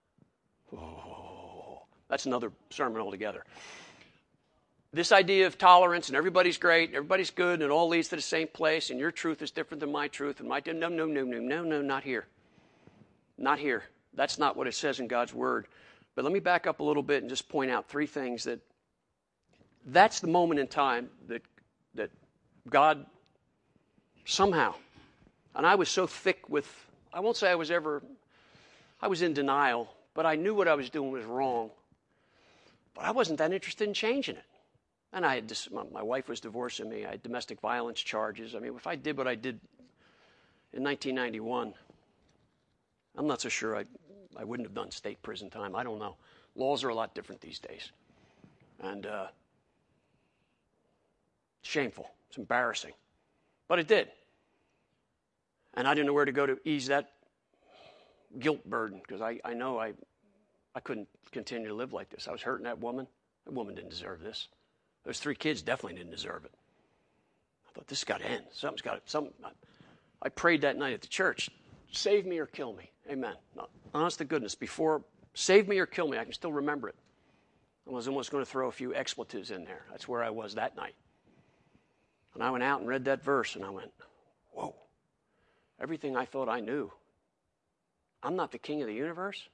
Oh, that's another sermon altogether. This idea of tolerance and everybody's great, and everybody's good, and it all leads to the same place, and your truth is different than my truth, and my no, no, no, no, no, no, not here. Not here. That's not what it says in God's Word. But let me back up a little bit and just point out three things that that's the moment in time that that God somehow, and I was so thick with, I won't say I was ever, I was in denial, but I knew what I was doing was wrong. But I wasn't that interested in changing it. And I had this, my wife was divorcing me. I had domestic violence charges. I mean, if I did what I did in nineteen ninety-one, I'm not so sure I, I wouldn't have done state prison time. I don't know. Laws are a lot different these days. And uh, shameful. It's embarrassing. But it did. And I didn't know where to go to ease that guilt burden, because I, I know I, I couldn't continue to live like this. I was hurting that woman. That woman didn't deserve this. Those three kids definitely didn't deserve it. I thought, this has got to end. Something's got to, some, I prayed that night at the church, save me or kill me. Amen. No, honest to goodness, before, save me or kill me, I can still remember it. I was almost going to throw a few expletives in there. That's where I was that night. And I went out and read that verse, and I went, whoa, everything I thought I knew. I'm not the king of the universe.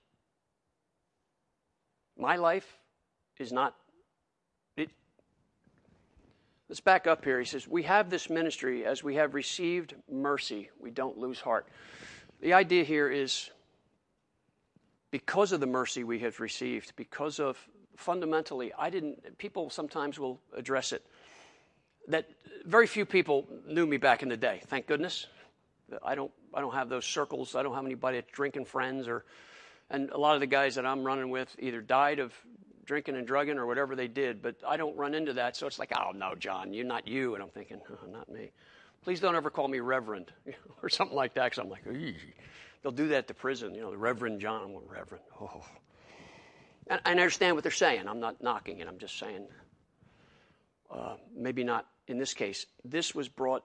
My life is not, it. Let's back up here. He says, we have this ministry as we have received mercy. We don't lose heart. The idea here is because of the mercy we have received, because of, fundamentally, I didn't, people sometimes will address it, that very few people knew me back in the day, thank goodness. I don't I don't have those circles. I don't have anybody that's drinking friends, or, and a lot of the guys that I'm running with either died of drinking and drugging or whatever they did, but I don't run into that. So it's like, oh, no, John, you're not you. And I'm thinking, oh, not me. Please don't ever call me Reverend or something like that, because I'm like, eee. They'll do that at the prison, you know, the Reverend John. I'm going, Reverend. Oh. And I understand what they're saying. I'm not knocking it. I'm just saying, uh, maybe not in this case. This was brought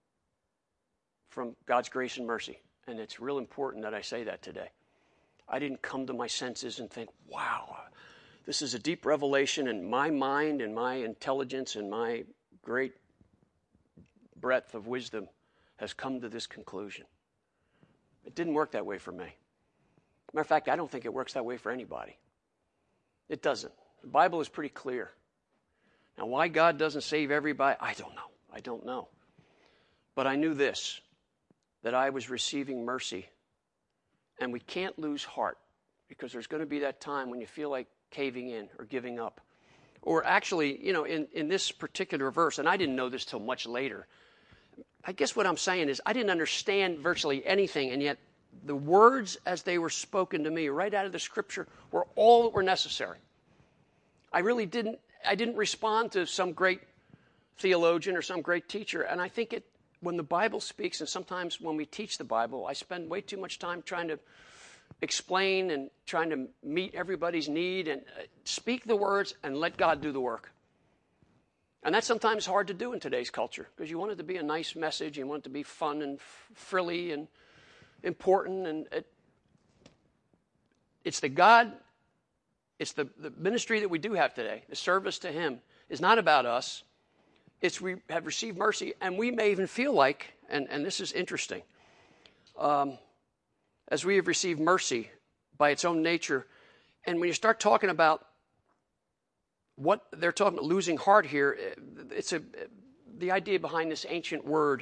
from God's grace and mercy, and it's real important that I say that today. I didn't come to my senses and think, wow, this is a deep revelation, and my mind and my intelligence and my great breadth of wisdom has come to this conclusion. It didn't work that way for me. Matter of fact, I don't think it works that way for anybody. It doesn't. The Bible is pretty clear. Now, why God doesn't save everybody, I don't know. I don't know. But I knew this, that I was receiving mercy. And we can't lose heart, because there's going to be that time when you feel like caving in or giving up. Or actually, you know, in, in this particular verse, and I didn't know this till much later, I guess what I'm saying is I didn't understand virtually anything, and yet the words as they were spoken to me right out of the Scripture were all that were necessary. I really didn't, I didn't respond to some great theologian or some great teacher, and I think it, when the Bible speaks, and sometimes when we teach the Bible, I spend way too much time trying to explain and trying to meet everybody's need and speak the words and let God do the work. And that's sometimes hard to do in today's culture, because you want it to be a nice message, you want it to be fun and frilly and important, and it, it's the God, it's the, the ministry that we do have today. The service to Him is not about us. It's we have received mercy, and we may even feel like, and, and this is interesting, um, as we have received mercy by its own nature, and when you start talking about what they're talking about, losing heart here, it's a the idea behind this ancient word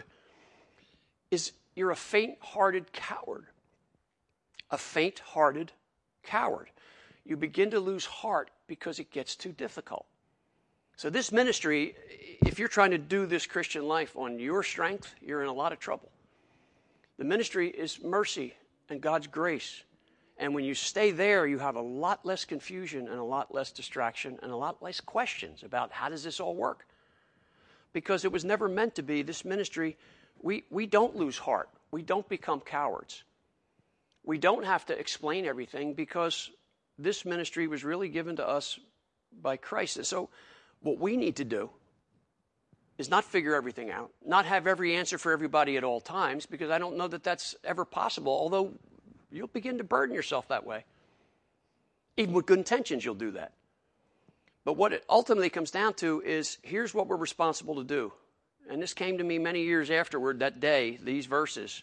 is you're a faint-hearted coward. A faint-hearted coward. You begin to lose heart because it gets too difficult. So this ministry, if you're trying to do this Christian life on your strength, you're in a lot of trouble. The ministry is mercy and God's grace. And when you stay there, you have a lot less confusion and a lot less distraction and a lot less questions about how does this all work. Because it was never meant to be, this ministry, we, we don't lose heart. We don't become cowards. We don't have to explain everything, because this ministry was really given to us by Christ. And so what we need to do is not figure everything out, not have every answer for everybody at all times, because I don't know that that's ever possible, although you'll begin to burden yourself that way. Even with good intentions, you'll do that. But what it ultimately comes down to is, here's what we're responsible to do. And this came to me many years afterward, that day, these verses.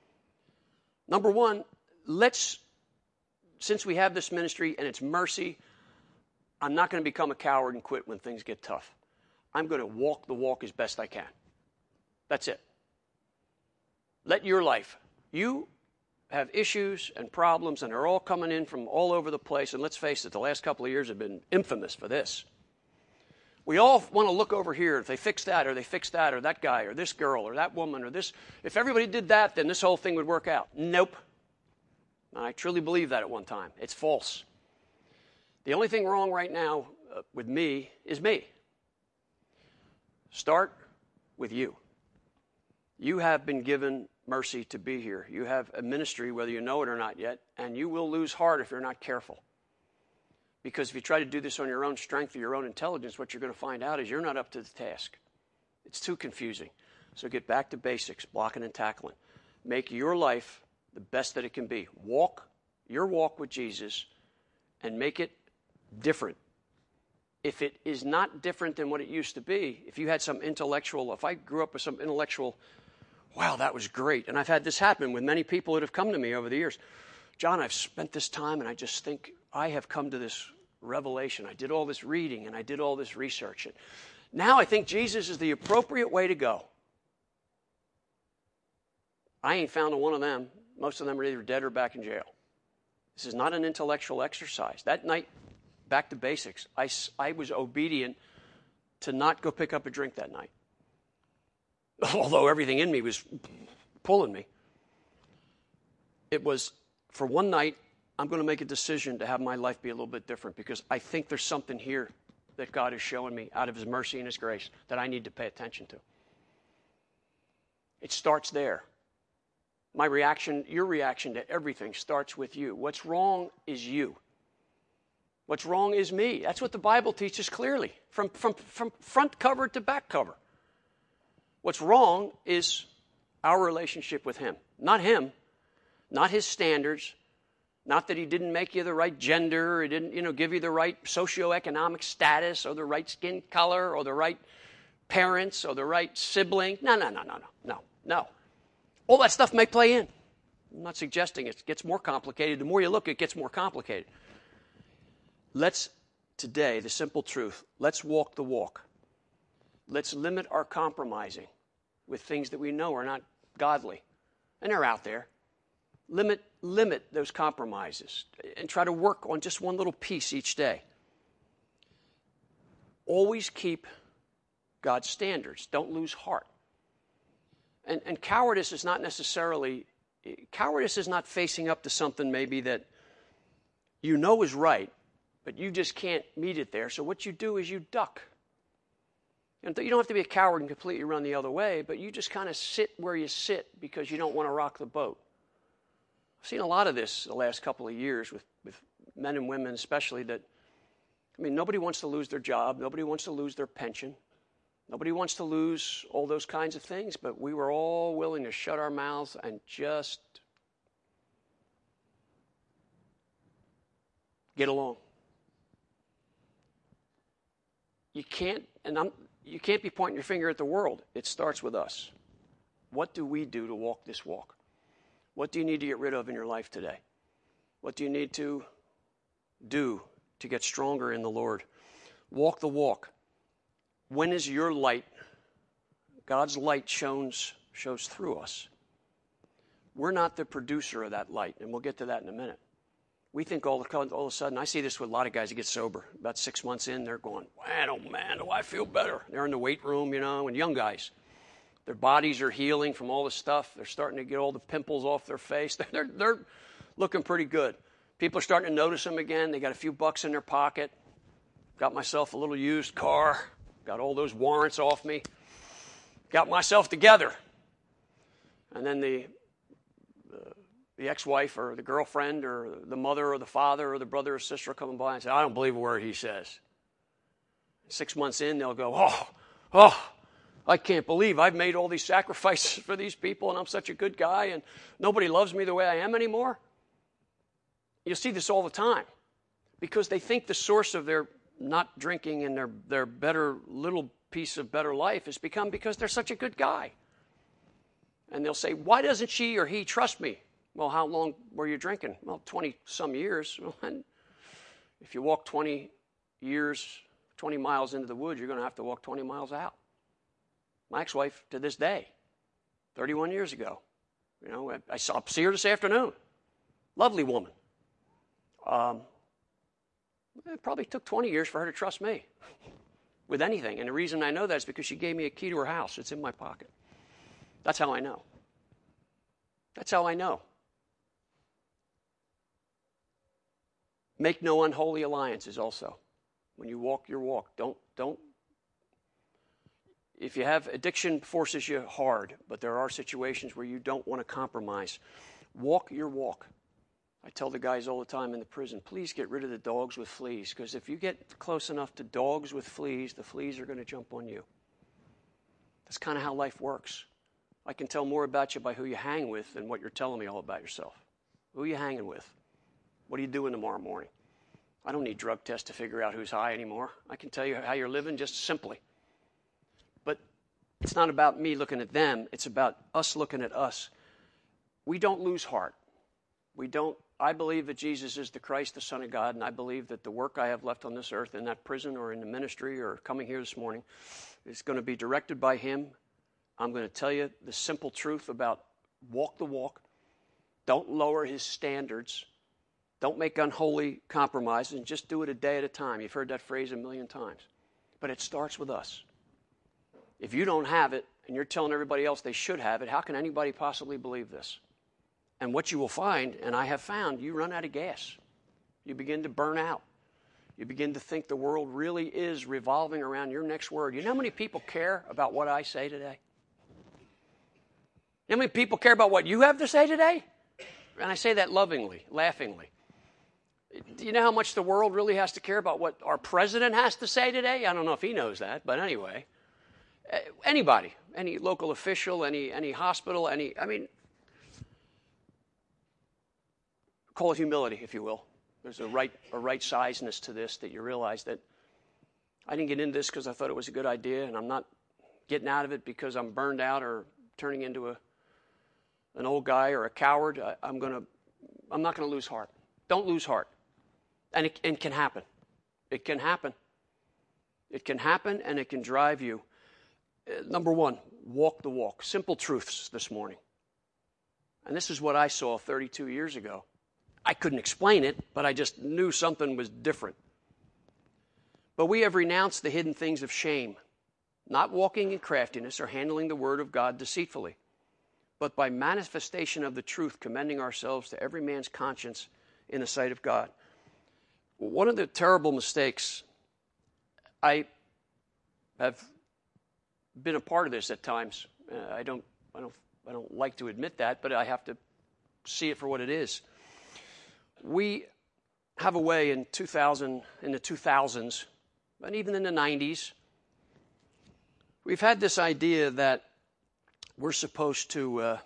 Number one, let's, since we have this ministry and it's mercy, I'm not going to become a coward and quit when things get tough. I'm going to walk the walk as best I can. That's it. Let your life, you have issues and problems, and they're all coming in from all over the place. And let's face it, the last couple of years have been infamous for this. We all want to look over here. If they fix that, or they fix that, or that guy, or this girl, or that woman, or this. If everybody did that, then this whole thing would work out. Nope. I truly believe that at one time. It's false. The only thing wrong right now uh, with me is me. Start with you. You have been given mercy to be here. You have a ministry, whether you know it or not yet, and you will lose heart if you're not careful. Because if you try to do this on your own strength or your own intelligence, what you're going to find out is you're not up to the task. It's too confusing. So get back to basics, blocking and tackling. Make your life the best that it can be. Walk your walk with Jesus and make it different. If it is not different than what it used to be, if you had some intellectual, if I grew up with some intellectual, wow, that was great. And I've had this happen with many people that have come to me over the years. John, I've spent this time and I just think I have come to this revelation. I did all this reading and I did all this research. And now I think Jesus is the appropriate way to go. I ain't found a one of them. Most of them are either dead or back in jail. This is not an intellectual exercise. That night, back to basics, I, I was obedient to not go pick up a drink that night. Although everything in me was pulling me. It was, for one night, I'm going to make a decision to have my life be a little bit different, because I think there's something here that God is showing me out of His mercy and His grace that I need to pay attention to. It starts there. My reaction, your reaction to everything starts with you. What's wrong is you. What's wrong is me. That's what the Bible teaches clearly, from, from, from front cover to back cover. What's wrong is our relationship with him. Not him, not his standards, not that he didn't make you the right gender, or he didn't, you know, give you the right socioeconomic status, or the right skin color, or the right parents, or the right sibling. No, no, no, no, no, no, no. All that stuff may play in. I'm not suggesting it gets more complicated. The more you look, it gets more complicated. Let's, today, the simple truth, let's walk the walk. Let's limit our compromising with things that we know are not godly. And they're out there. Limit, limit those compromises and try to work on just one little piece each day. Always keep God's standards. Don't lose heart. And, and cowardice is not necessarily, cowardice is not facing up to something maybe that you know is right, but you just can't meet it there. So what you do is you duck. And you don't have to be a coward and completely run the other way, but you just kind of sit where you sit because you don't want to rock the boat. I've seen a lot of this the last couple of years with, with men and women especially that, I mean, nobody wants to lose their job. Nobody wants to lose their pension. Nobody wants to lose all those kinds of things, but we were all willing to shut our mouths and just get along. You can't, and I'm, you can't be pointing your finger at the world. It starts with us. What do we do to walk this walk? What do you need to get rid of in your life today? What do you need to do to get stronger in the Lord? Walk the walk. When is your light, God's light shows, shows through us? We're not the producer of that light, and we'll get to that in a minute. We think all of, all of a sudden, I see this with a lot of guys that get sober. About six months in, they're going, man, oh man, do I feel better. They're in the weight room, you know, and young guys. Their bodies are healing from all the stuff. They're starting to get all the pimples off their face. They're, they're looking pretty good. People are starting to notice them again. They got a few bucks in their pocket. Got myself a little used car. Got all those warrants off me. Got myself together. And then the, the, the ex-wife or the girlfriend or the mother or the father or the brother or sister are coming by and say, I don't believe a word he says. Six months in, they'll go, oh, oh, I can't believe I've made all these sacrifices for these people and I'm such a good guy and nobody loves me the way I am anymore. You see this all the time because they think the source of their not drinking and their, their better little piece of better life has become because they're such a good guy. And they'll say, why doesn't she or he trust me? Well, how long were you drinking? Well, twenty-some years. And if you walk twenty years, twenty miles into the woods, you're going to have to walk twenty miles out. My ex-wife, to this day, thirty-one years ago, you know, I saw see her this afternoon. Lovely woman. Um, it probably took twenty years for her to trust me with anything. And the reason I know that is because she gave me a key to her house. It's in my pocket. That's how I know. That's how I know. Make no unholy alliances also. When you walk your walk, don't, don't. If you have addiction forces you hard, but there are situations where you don't want to compromise. Walk your walk. I tell the guys all the time in the prison, please get rid of the dogs with fleas, because if you get close enough to dogs with fleas, the fleas are going to jump on you. That's kind of how life works. I can tell more about you by who you hang with than what you're telling me all about yourself. Who are you hanging with? What are you doing tomorrow morning? I don't need drug tests to figure out who's high anymore. I can tell you how you're living just simply. But it's not about me looking at them. It's about us looking at us. We don't lose heart. We don't. I believe that Jesus is the Christ, the Son of God, and I believe that the work I have left on this earth in that prison or in the ministry or coming here this morning is going to be directed by Him. I'm going to tell you the simple truth about walk the walk. Don't lower His standards. Don't make unholy compromises, and just do it a day at a time. You've heard that phrase a million times. But it starts with us. If you don't have it, and you're telling everybody else they should have it, how can anybody possibly believe this? And what you will find, and I have found, you run out of gas. You begin to burn out. You begin to think the world really is revolving around your next word. You know how many people care about what I say today? How many people care about what you have to say today? And I say that lovingly, laughingly. Do you know how much the world really has to care about what our president has to say today? I don't know if he knows that, but anyway. Anybody, any local official, any any hospital, any, I mean, call it humility, if you will. There's a right a right sizeness to this that you realize that I didn't get into this because I thought it was a good idea, and I'm not getting out of it because I'm burned out or turning into a an old guy or a coward. I, I'm gonna I'm not gonna lose heart. Don't lose heart. And it, it can happen. It can happen. It can happen, and it can drive you. Uh, number one, walk the walk. Simple truths this morning. And this is what I saw thirty-two years ago. I couldn't explain it, but I just knew something was different. But we have renounced the hidden things of shame, not walking in craftiness or handling the word of God deceitfully, but by manifestation of the truth, commending ourselves to every man's conscience in the sight of God. One of the terrible mistakes, I have been a part of this at times. Uh, I don't, I don't, I don't like to admit that, but I have to see it for what it is. We have a way in two thousand, in the two thousands, and even in the nineties, we've had this idea that we're supposed to uh,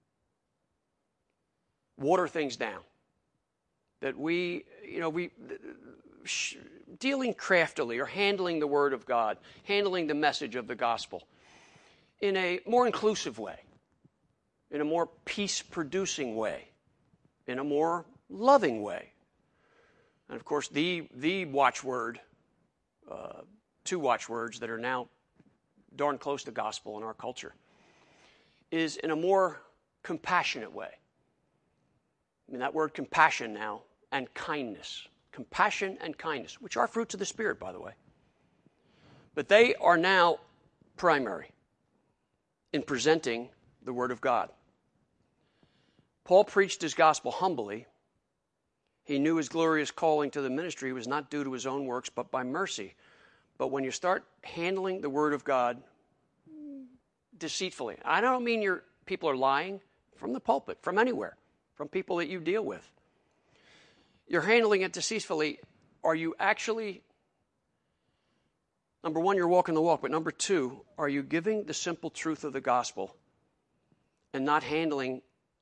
water things down. That we, you know, we sh- dealing craftily or handling the Word of God, handling the message of the gospel in a more inclusive way, in a more peace-producing way, in a more loving way. And of course, the the watchword, uh, two watchwords that are now darn close to gospel in our culture, is in a more compassionate way. I mean, that word compassion now, and kindness. Compassion and kindness, which are fruits of the Spirit, by the way. But they are now primary in presenting the Word of God. Paul preached his gospel humbly. He knew his glorious calling to the ministry was not due to his own works, but by mercy. But when you start handling the Word of God deceitfully, I don't mean your people are lying from the pulpit, from anywhere, from people that you deal with. You're handling it deceitfully. Are you actually, number one, you're walking the walk, but number two, are you giving the simple truth of the gospel and not handling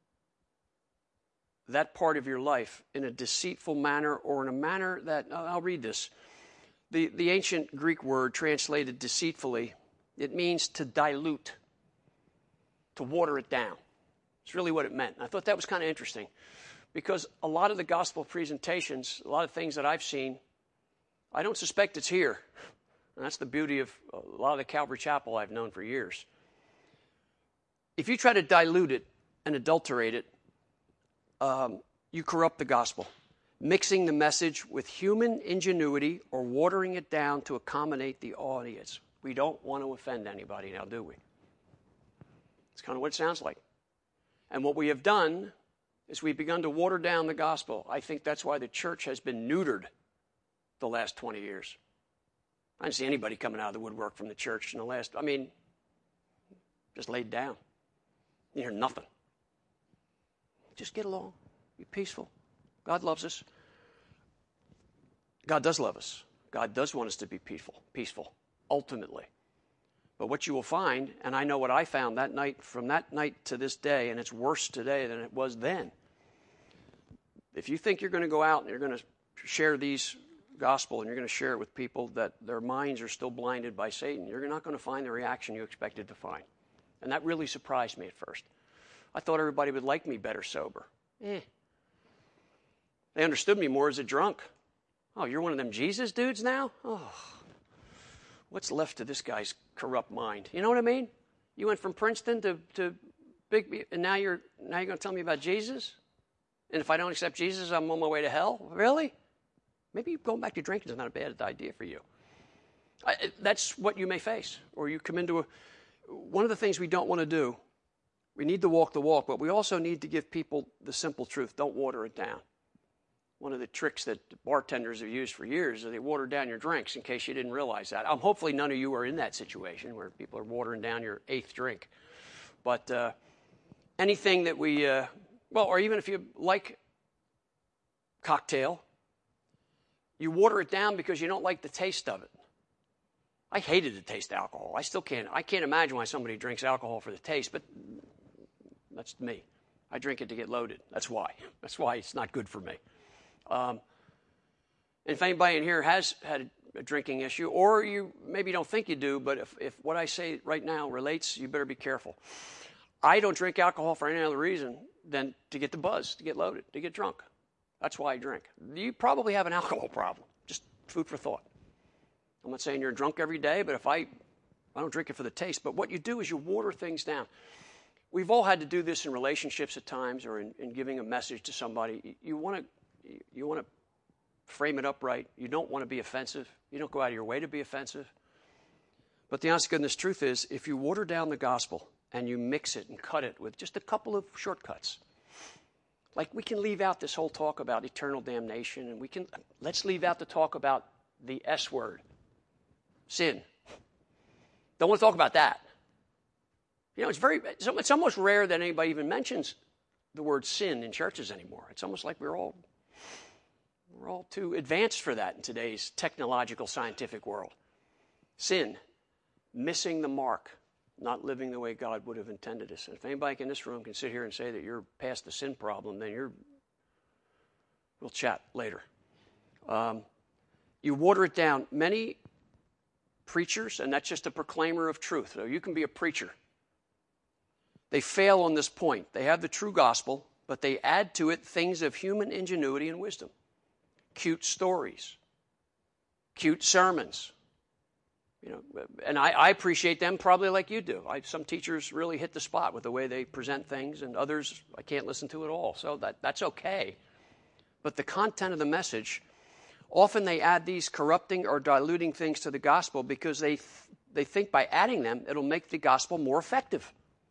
that part of your life in a deceitful manner or in a manner that, I'll read this. The, the ancient Greek word translated deceitfully, it means to dilute, to water it down. It's really what it meant. And I thought that was kind of interesting because a lot of the gospel presentations, a lot of things that I've seen, I don't suspect it's here. And that's the beauty of a lot of the Calvary Chapel I've known for years. If you try to dilute it and adulterate it, um, you corrupt the gospel, mixing the message with human ingenuity or watering it down to accommodate the audience. We don't want to offend anybody now, do we? It's kind of what it sounds like. And what we have done is we've begun to water down the gospel. I think that's why the church has been neutered the last twenty years. I didn't see anybody coming out of the woodwork from the church in the last, I mean, just laid down. You hear nothing. Just get along. Be peaceful. God loves us. God does love us. God does want us to be peaceful, peaceful, ultimately. But what you will find, and I know what I found that night, from that night to this day, and it's worse today than it was then. If you think you're going to go out and you're going to share these gospel and you're going to share it with people that their minds are still blinded by Satan, you're not going to find the reaction you expected to find. And that really surprised me at first. I thought everybody would like me better sober. Eh. They understood me more as a drunk. Oh, you're one of them Jesus dudes now? Oh, what's left of this guy's corrupt mind? You know what I mean? You went from Princeton to, to Big, and now you're now you're going to tell me about Jesus? And if I don't accept Jesus, I'm on my way to hell? Really? Maybe going back to drinking is not a bad idea for you. I, that's what you may face. Or you come into a... One of the things we don't want to do, we need to walk the walk, but we also need to give people the simple truth. Don't water it down. One of the tricks that bartenders have used for years is they water down your drinks in case you didn't realize that. Um, hopefully none of you are in that situation where people are watering down your eighth drink. But uh, anything that we, uh, well, or even if you like cocktail, you water it down because you don't like the taste of it. I hated the taste of alcohol. I still can't. I can't imagine why somebody drinks alcohol for the taste, but that's me. I drink it to get loaded. That's why. That's why it's not good for me. Um, and if anybody in here has had a, a drinking issue, or you maybe don't think you do, but if, if what I say right now relates, you better be careful. I don't drink alcohol for any other reason than to get the buzz, to get loaded, to get drunk. That's why I drink. You probably have an alcohol problem. Just food for thought. I'm not saying you're drunk every day, but if I, I don't drink it for the taste. But what you do is you water things down. We've all had to do this in relationships at times, or in, in giving a message to somebody. You want to, you want to frame it up right. You don't want to be offensive. You don't go out of your way to be offensive. But the honest goodness truth is, if you water down the gospel and you mix it and cut it with just a couple of shortcuts, like we can leave out this whole talk about eternal damnation, and we can let's leave out the talk about the S word, sin. Don't want to talk about that. You know, it's very, it's almost rare that anybody even mentions the word sin in churches anymore. It's almost like we're all, we're all too advanced for that in today's technological, scientific world. Sin, missing the mark, not living the way God would have intended us. And if anybody in this room can sit here and say that you're past the sin problem, then you're, we'll chat later. Um, you water it down. Many preachers, and that's just a proclaimer of truth. So you can be a preacher. They fail on this point. They have the true gospel, but they add to it things of human ingenuity and wisdom. Cute stories. Cute sermons. You know, and I, I appreciate them probably like you do. I, some teachers really hit the spot with the way they present things, and others I can't listen to at all. So that, that's okay. But the content of the message, often they add these corrupting or diluting things to the gospel because they, th- they think by adding them, it'll make the gospel more effective.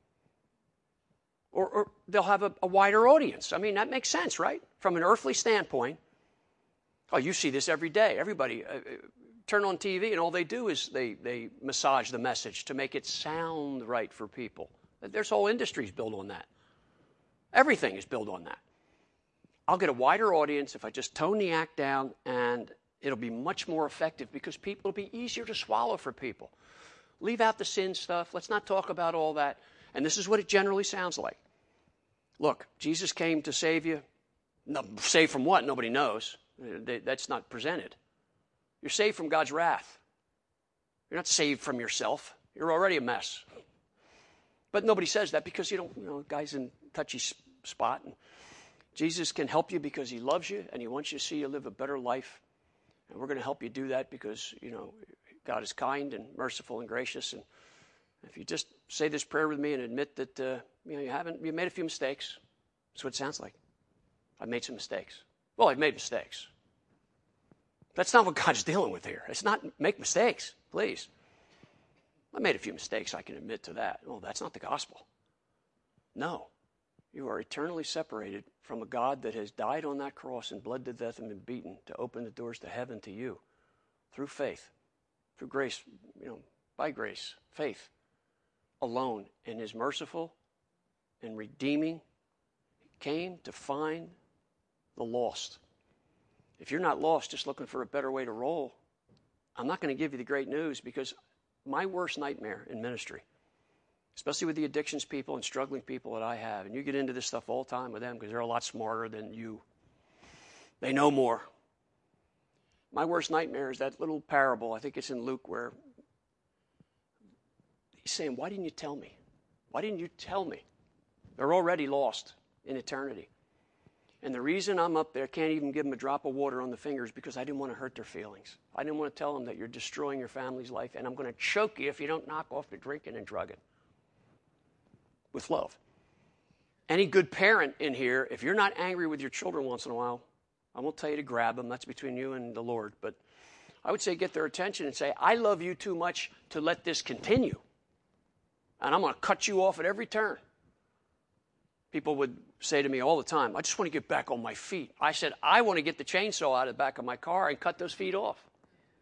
Or, or they'll have a, a wider audience. I mean, that makes sense, right? From an earthly standpoint. Oh, you see this every day. Everybody uh, turn on T V, and all they do is they, they massage the message to make it sound right for people. There's whole industries built on that. Everything is built on that. I'll get a wider audience if I just tone the act down, and it'll be much more effective because people will be easier to swallow for people. Leave out the sin stuff. Let's not talk about all that. And this is what it generally sounds like. Look, Jesus came to save you. No, save from what? Nobody knows. That's not presented. You're saved from God's wrath. You're not saved from yourself. You're already a mess. But nobody says that because you don't, you know, guy's in a touchy spot. And Jesus can help you because he loves you and he wants you to see you live a better life. And we're going to help you do that because, you know, God is kind and merciful and gracious. And if you just say this prayer with me and admit that, uh, you know, you haven't, you made a few mistakes. That's what it sounds like. I've made some mistakes. Well, I've made mistakes. That's not what God's dealing with here. It's not make mistakes, please. I made a few mistakes. I can admit to that. Well, that's not the gospel. No. You are eternally separated from a God that has died on that cross and bled to death and been beaten to open the doors to heaven to you through faith, through grace, you know, by grace, faith alone, and is merciful and redeeming. He came to find the lost. If you're not lost, just looking for a better way to roll, I'm not going to give you the great news because my worst nightmare in ministry, especially with the addictions people and struggling people that I have, and you get into this stuff all the time with them because they're a lot smarter than you. They know more. My worst nightmare is that little parable, I think it's in Luke, where he's saying, why didn't you tell me? Why didn't you tell me? They're already lost in eternity. And the reason I'm up there, can't even give them a drop of water on the fingers because I didn't want to hurt their feelings. I didn't want to tell them that you're destroying your family's life and I'm going to choke you if you don't knock off the drinking and drugging. With love. Any good parent in here, if you're not angry with your children once in a while, I won't tell you to grab them. That's between you and the Lord. But I would say get their attention and say, I love you too much to let this continue. And I'm going to cut you off at every turn. People would say to me all the time, I just want to get back on my feet. I said, I want to get the chainsaw out of the back of my car and cut those feet off.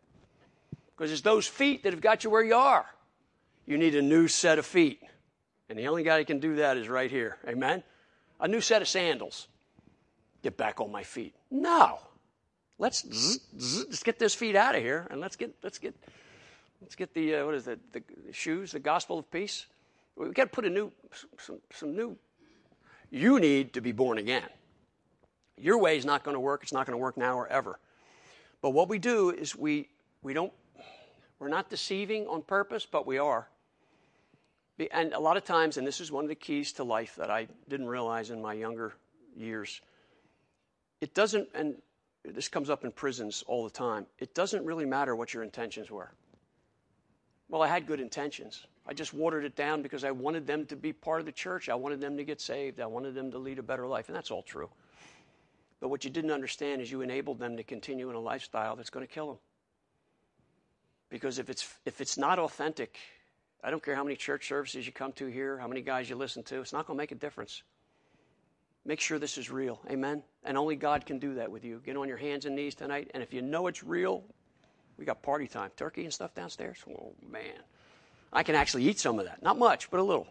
Because it's those feet that have got you where you are. You need a new set of feet. And the only guy that can do that is right here. Amen? A new set of sandals. Get back on my feet. No. Let's zzz, zzz, let's get those feet out of here, and let's get let's get let's get the uh, what is it? The shoes, the gospel of peace. We got to put a new some some new. You need to be born again. Your way is not going to work. It's not going to work now or ever. But what we do is we we don't we're not deceiving on purpose, but we are. And a lot of times, and this is one of the keys to life that I didn't realize in my younger years. It doesn't, and this comes up in prisons all the time, it doesn't really matter what your intentions were. Well, I had good intentions. I just watered it down because I wanted them to be part of the church. I wanted them to get saved. I wanted them to lead a better life, and that's all true. But what you didn't understand is you enabled them to continue in a lifestyle that's going to kill them. Because if it's if it's not authentic, I don't care how many church services you come to here, how many guys you listen to, it's not going to make a difference. Make sure this is real. Amen? And only God can do that with you. Get on your hands and knees tonight, and if you know it's real, we got party time. Turkey and stuff downstairs. Oh, man. I can actually eat some of that. Not much, but a little.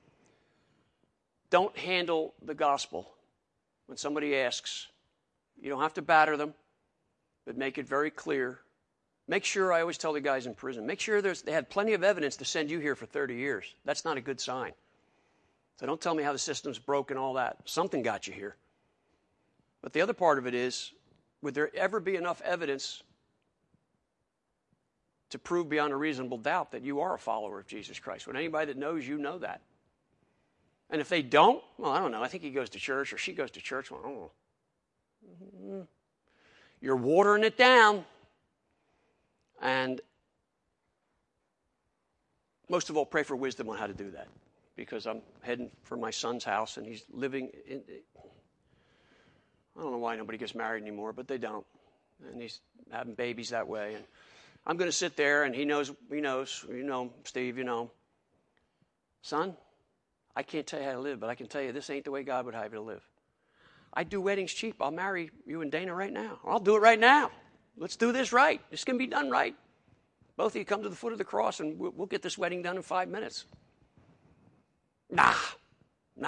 Don't handle the gospel when somebody asks. You don't have to batter them, but make it very clear. Make sure, I always tell the guys in prison, make sure there's, they had plenty of evidence to send you here for thirty years. That's not a good sign. So don't tell me how the system's broken, all that. Something got you here. But the other part of it is, would there ever be enough evidence to prove beyond a reasonable doubt that you are a follower of Jesus Christ? Would anybody that knows you know that? And if they don't, well, I don't know. I think he goes to church or she goes to church. Well, I don't know. Mm-hmm. You're watering it down. And most of all, pray for wisdom on how to do that. Because I'm heading for my son's house, and he's living in... I don't know why nobody gets married anymore, but they don't. And he's having babies that way. And I'm going to sit there, and he knows, he knows, you know, Steve, you know. Son, I can't tell you how to live, but I can tell you this ain't the way God would have you to live. I do weddings cheap. I'll marry you and Dana right now. I'll do it right now. Let's do this right. This can be done right. Both of you come to the foot of the cross, and we'll, we'll get this wedding done in five minutes. Nah, nah.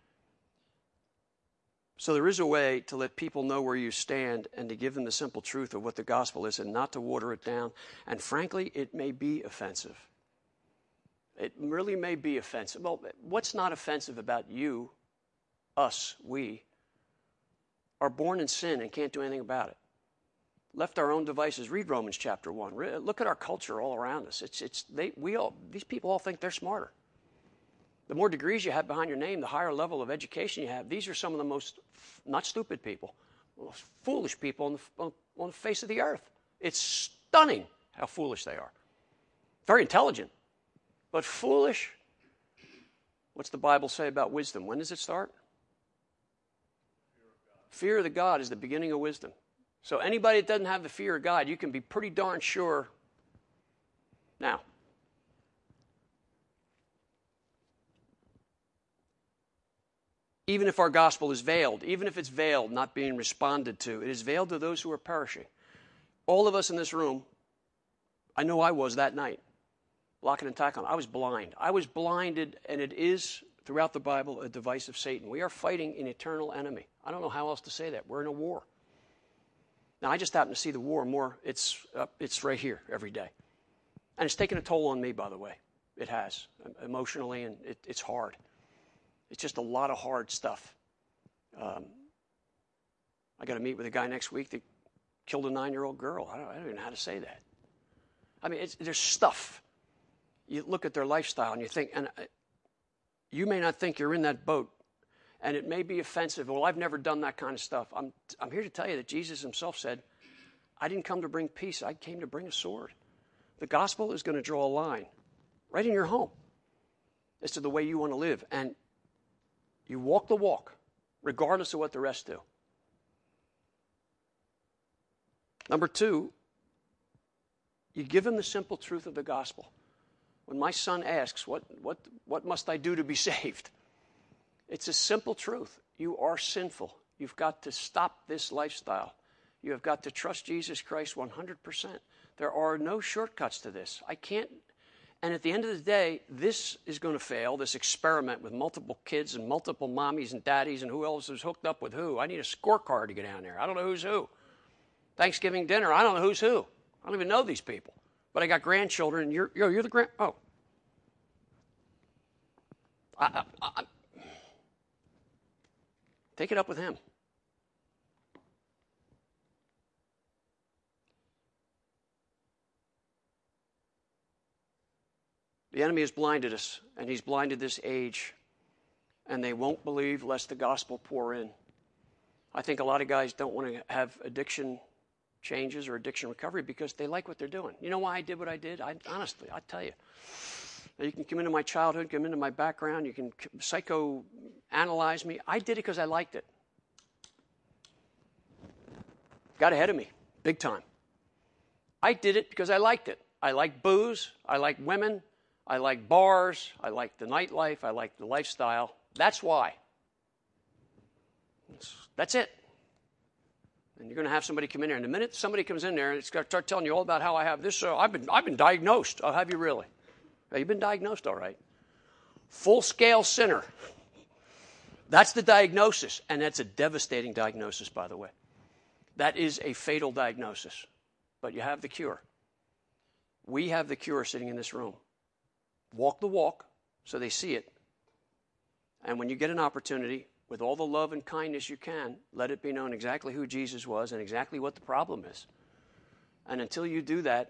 So there is a way to let people know where you stand and to give them the simple truth of what the gospel is and not to water it down. And frankly, it may be offensive. It really may be offensive. Well, what's not offensive about you, us, we, are born in sin and can't do anything about it? Left our own devices. Read Romans chapter one. Look at our culture all around us. It's, it's, they, we all, these people all think they're smarter. The more degrees you have behind your name, the higher level of education you have. These are some of the most, not stupid people, most foolish people on the, on, on the face of the earth. It's stunning how foolish they are. Very intelligent, but foolish. What's the Bible say about wisdom? When does it start? Fear of the God is the beginning of wisdom. So anybody that doesn't have the fear of God, you can be pretty darn sure. Now, even if our gospel is veiled, even if it's veiled, not being responded to, it is veiled to those who are perishing. All of us in this room, I know I was that night, blocking and tackling. I was blind. I was blinded, and it is, throughout the Bible, a device of Satan. We are fighting an eternal enemy. I don't know how else to say that. We're in a war. Now, I just happen to see the war more. It's, uh, it's right here every day. And it's taken a toll on me, by the way. It has, emotionally, and it, it's hard. It's just a lot of hard stuff. Um, I got to meet with a guy next week that killed a nine-year-old girl. I don't, I don't even know how to say that. I mean, it's, there's stuff. You look at their lifestyle and you think, and you may not think you're in that boat, and it may be offensive. Well, I've never done that kind of stuff. I'm, I'm here to tell you that Jesus himself said, I didn't come to bring peace. I came to bring a sword. The gospel is going to draw a line right in your home as to the way you want to live. And you walk the walk, regardless of what the rest do. Number two, you give him the simple truth of the gospel. When my son asks, what, what, what must I do to be saved? It's a simple truth. You are sinful. You've got to stop this lifestyle. You have got to trust Jesus Christ one hundred percent. There are no shortcuts to this. I can't, And at the end of the day, this is going to fail, this experiment with multiple kids and multiple mommies and daddies and who else is hooked up with who. I need a scorecard to get down there. I don't know who's who. Thanksgiving dinner, I don't know who's who. I don't even know these people. But I got grandchildren, and you're, you're, you're the grand... Oh. I, I, I, take it up with him. The enemy has blinded us, and he's blinded this age, and they won't believe lest the gospel pour in. I think a lot of guys don't want to have addiction changes or addiction recovery because they like what they're doing. You know why I did what I did? I, honestly, I tell you. You can come into my childhood, come into my background, you can psychoanalyze me. I did it because I liked it. Got ahead of me, big time. I did it because I liked it. I like booze, I like women, I like bars, I like the nightlife, I like the lifestyle. That's why. That's it. And you're going to have somebody come in there. And the minute somebody comes in there and it's going to start telling you all about how I have this, so I've been I've been diagnosed. Oh, have you really? Yeah, you've been diagnosed, all right. Full-scale sinner. That's the diagnosis, and that's a devastating diagnosis, by the way. That is a fatal diagnosis, but you have the cure. We have the cure sitting in this room. Walk the walk so they see it. And when you get an opportunity, with all the love and kindness you can, let it be known exactly who Jesus was and exactly what the problem is. And until you do that,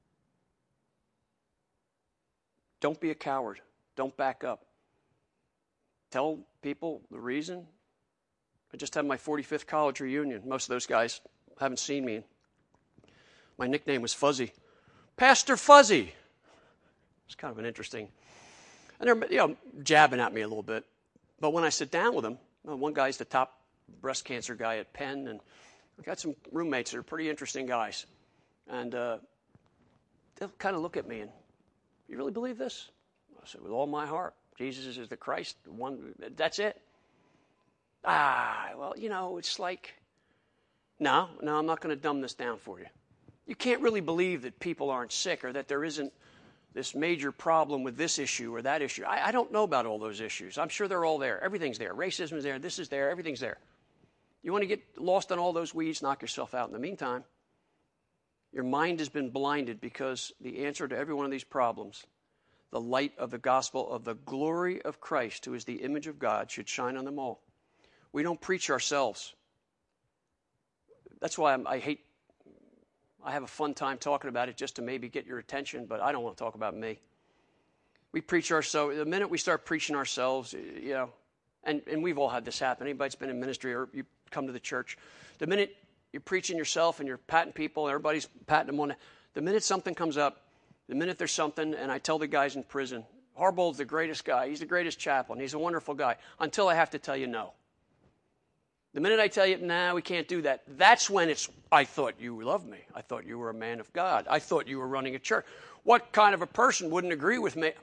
don't be a coward. Don't back up. Tell people the reason. I just had my forty-fifth college reunion. Most of those guys haven't seen me. My nickname was Fuzzy. Pastor Fuzzy. It's kind of an interesting. And they're, you know, jabbing at me a little bit. But when I sit down with them, well, one guy's the top breast cancer guy at Penn, and I've got some roommates that are pretty interesting guys. And uh, they'll kind of look at me and, you really believe this? I said, with all my heart. Jesus is the Christ. The one. That's it. Ah, well, you know, it's like, no, no, I'm not going to dumb this down for you. You can't really believe that people aren't sick or that there isn't this major problem with this issue or that issue. I, I don't know about all those issues. I'm sure they're all there. Everything's there. Racism is there. This is there. Everything's there. You want to get lost on all those weeds, knock yourself out. In the meantime, your mind has been blinded because the answer to every one of these problems, the light of the gospel of the glory of Christ, who is the image of God, should shine on them all. We don't preach ourselves. That's why I'm, I hate, I have a fun time talking about it just to maybe get your attention, but I don't want to talk about me. We preach ourselves. The minute we start preaching ourselves, you know, and, and we've all had this happen. Anybody that's been in ministry or you come to the church, the minute you're preaching yourself and you're patting people, everybody's patting them on the, the minute something comes up, the minute there's something, and I tell the guys in prison, Harbold's the greatest guy. He's the greatest chaplain. He's a wonderful guy. Until I have to tell you no. The minute I tell you, nah, we can't do that, that's when it's, I thought you loved me. I thought you were a man of God. I thought you were running a church. What kind of a person wouldn't agree with me?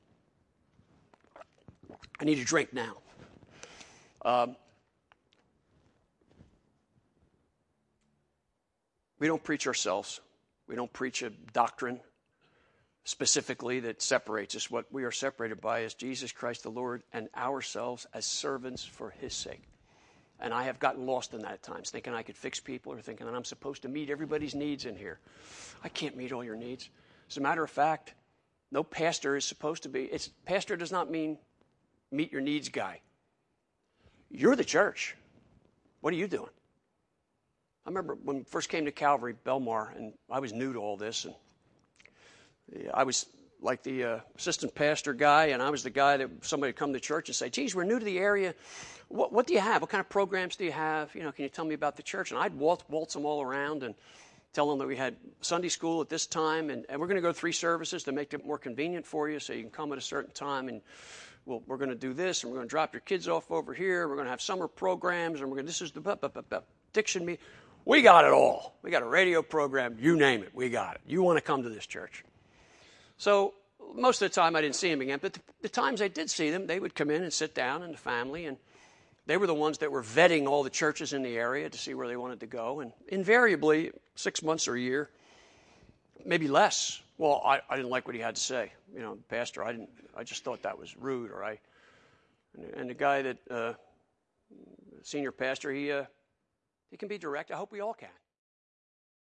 I need a drink now. Um, we don't preach ourselves. We don't preach a doctrine specifically that separates us. What we are separated by is Jesus Christ the Lord and ourselves as servants for his sake. And I have gotten lost in that at times, thinking I could fix people or thinking that I'm supposed to meet everybody's needs in here. I can't meet all your needs. As a matter of fact, no pastor is supposed to be. It's, pastor does not mean meet your needs guy. You're the church. What are you doing? I remember when we first came to Calvary, Belmar, and I was new to all this, and I was like the uh, assistant pastor guy, and I was the guy that somebody would come to church and say, geez, we're new to the area. What, what do you have? What kind of programs do you have? You know, can you tell me about the church? And I'd waltz, waltz them all around and tell them that we had Sunday school at this time, and, and we're going to go three services to make it more convenient for you so you can come at a certain time, and we'll, we're going to do this, and we're going to drop your kids off over here. We're going to have summer programs, and we're going to, this is the bu- bu- bu- bu- diction meeting. We got it all. We got a radio program. You name it. We got it. You want to come to this church. So most of the time I didn't see them again, but the, the times I did see them, they would come in and sit down in the family, and they were the ones that were vetting all the churches in the area to see where they wanted to go. And invariably, six months or a year, maybe less, Well, I, I didn't like what he had to say. You know, pastor, I didn't. I just thought that was rude. Or I, and, and the guy that uh, senior pastor, he uh, he can be direct. I hope we all can.